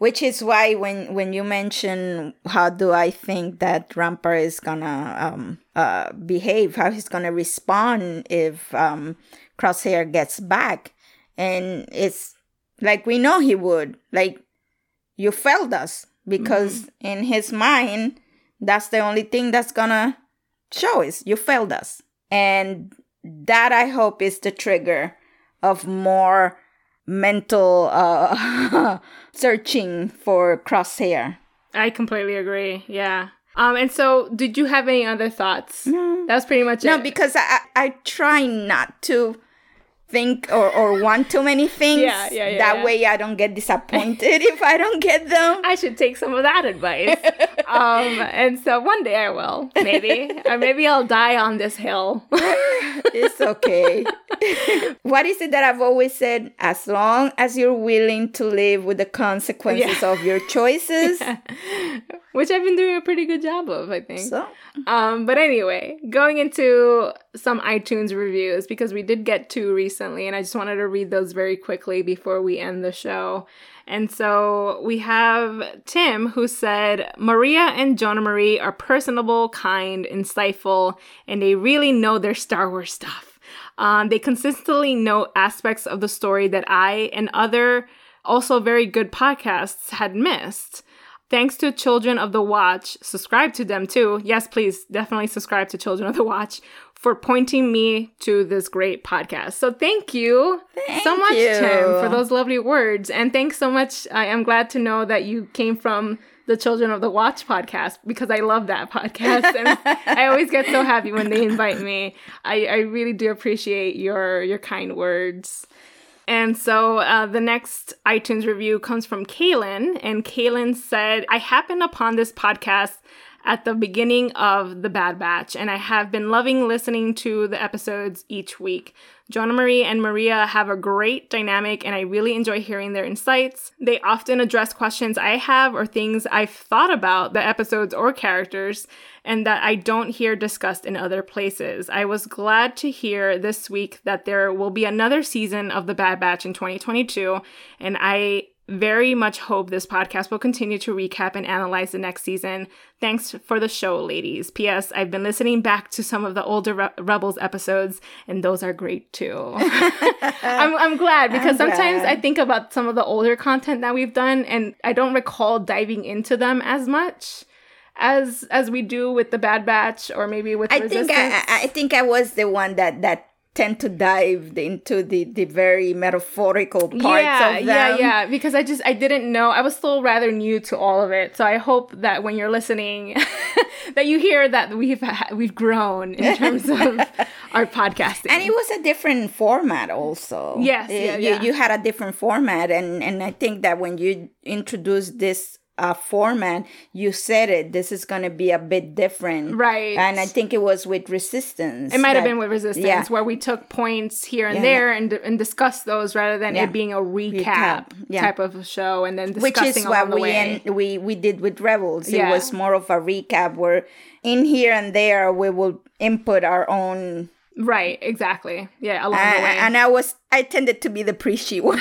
Which is why when, when you mention how do I think that Rampart is gonna um, uh, behave, how he's gonna respond if um, Crosshair gets back, and it's like we know he would. Like, you failed us, because mm-hmm. in his mind, that's the only thing that's gonna show is you failed us, and that I hope is the trigger of more mental uh, searching for Crosshair. I completely agree. Yeah. Um. And so, did you have any other thoughts? No. That was pretty much no, it. No, because I I try not to think or, or want too many things. Yeah, yeah, yeah. That yeah. way I don't get disappointed if I don't get them. I should take some of that advice. um. And so one day I will, maybe. Or maybe I'll die on this hill. It's okay. What is it that I've always said? As long as you're willing to live with the consequences yeah. of your choices. Yeah. Which I've been doing a pretty good job of, I think. So. Um, but anyway, going into some iTunes reviews, because we did get two recently, and I just wanted to read those very quickly before we end the show. And so we have Tim, who said, Maria and Jonah Marie are personable, kind, insightful, and they really know their Star Wars stuff. Um, they consistently note aspects of the story that I and other also very good podcasts had missed. Thanks to Children of the Watch, subscribe to them too. Yes, please, definitely subscribe to Children of the Watch for pointing me to this great podcast. So thank you thank so much, you. Tim, for those lovely words. And thanks so much. I am glad to know that you came from the Children of the Watch podcast, because I love that podcast. And I always get so happy when they invite me. I, I really do appreciate your, your kind words. And so uh, the next iTunes review comes from Kaylin, and Kaylin said, I happened upon this podcast at the beginning of The Bad Batch, and I have been loving listening to the episodes each week. Jonah Marie and Maria have a great dynamic, and I really enjoy hearing their insights. They often address questions I have or things I've thought about the episodes or characters, and that I don't hear discussed in other places. I was glad to hear this week that there will be another season of The Bad Batch in twenty twenty-two, and I very much hope this podcast will continue to recap and analyze the next season. Thanks for the show, ladies. P S. I've been listening back to some of the older Re- Rebels episodes, and those are great too. I'm, I'm glad, because I'm sometimes glad. I think about some of the older content that we've done, and I don't recall diving into them as much as as we do with The Bad Batch, or maybe with I Resistance. think I, I think I was the one that that tend to dive into the, the very metaphorical parts yeah, of them. Yeah, yeah, because I just, I didn't know. I was still rather new to all of it. So I hope that when you're listening, that you hear that we've ha- we've grown in terms of our podcasting. And it was a different format also. Yes, It- yeah, you, yeah. you had a different format. And, and I think that when you introduced this uh, format, you said it, this is going to be a bit different. Right. And I think it was with Resistance. It might have that- been with Resistance, yeah. where we took points here and Yeah, there and and discussed those, rather than Yeah. it being a recap, Recap, yeah. type of a show, and then Which discussing is along what the we, way. en- we we did with Rebels. Yeah. It was more of a recap where in here and there we will input our own. Right, exactly. Yeah, along Uh, the way. and I was I tended to be the preachy one.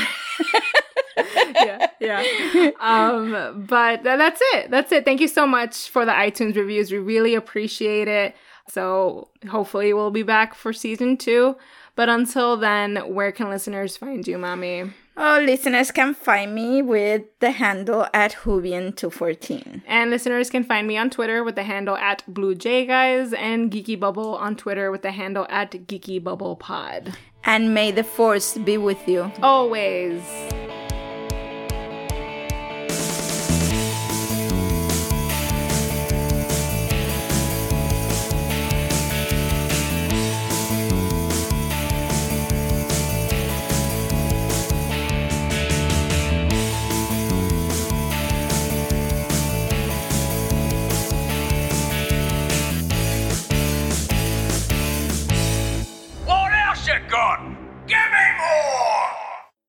yeah, yeah. Um, but th- that's it. That's it. Thank you so much for the iTunes reviews. We really appreciate it. So hopefully we'll be back for season two. But until then, where can listeners find you, Mommy? Oh, listeners can find me with the handle at Hubian two fourteen. And listeners can find me on Twitter with the handle at BlueJGuys, and Geeky Bubble on Twitter with the handle at Geeky Bubble Pod. And may the force be with you. Always. What else you got?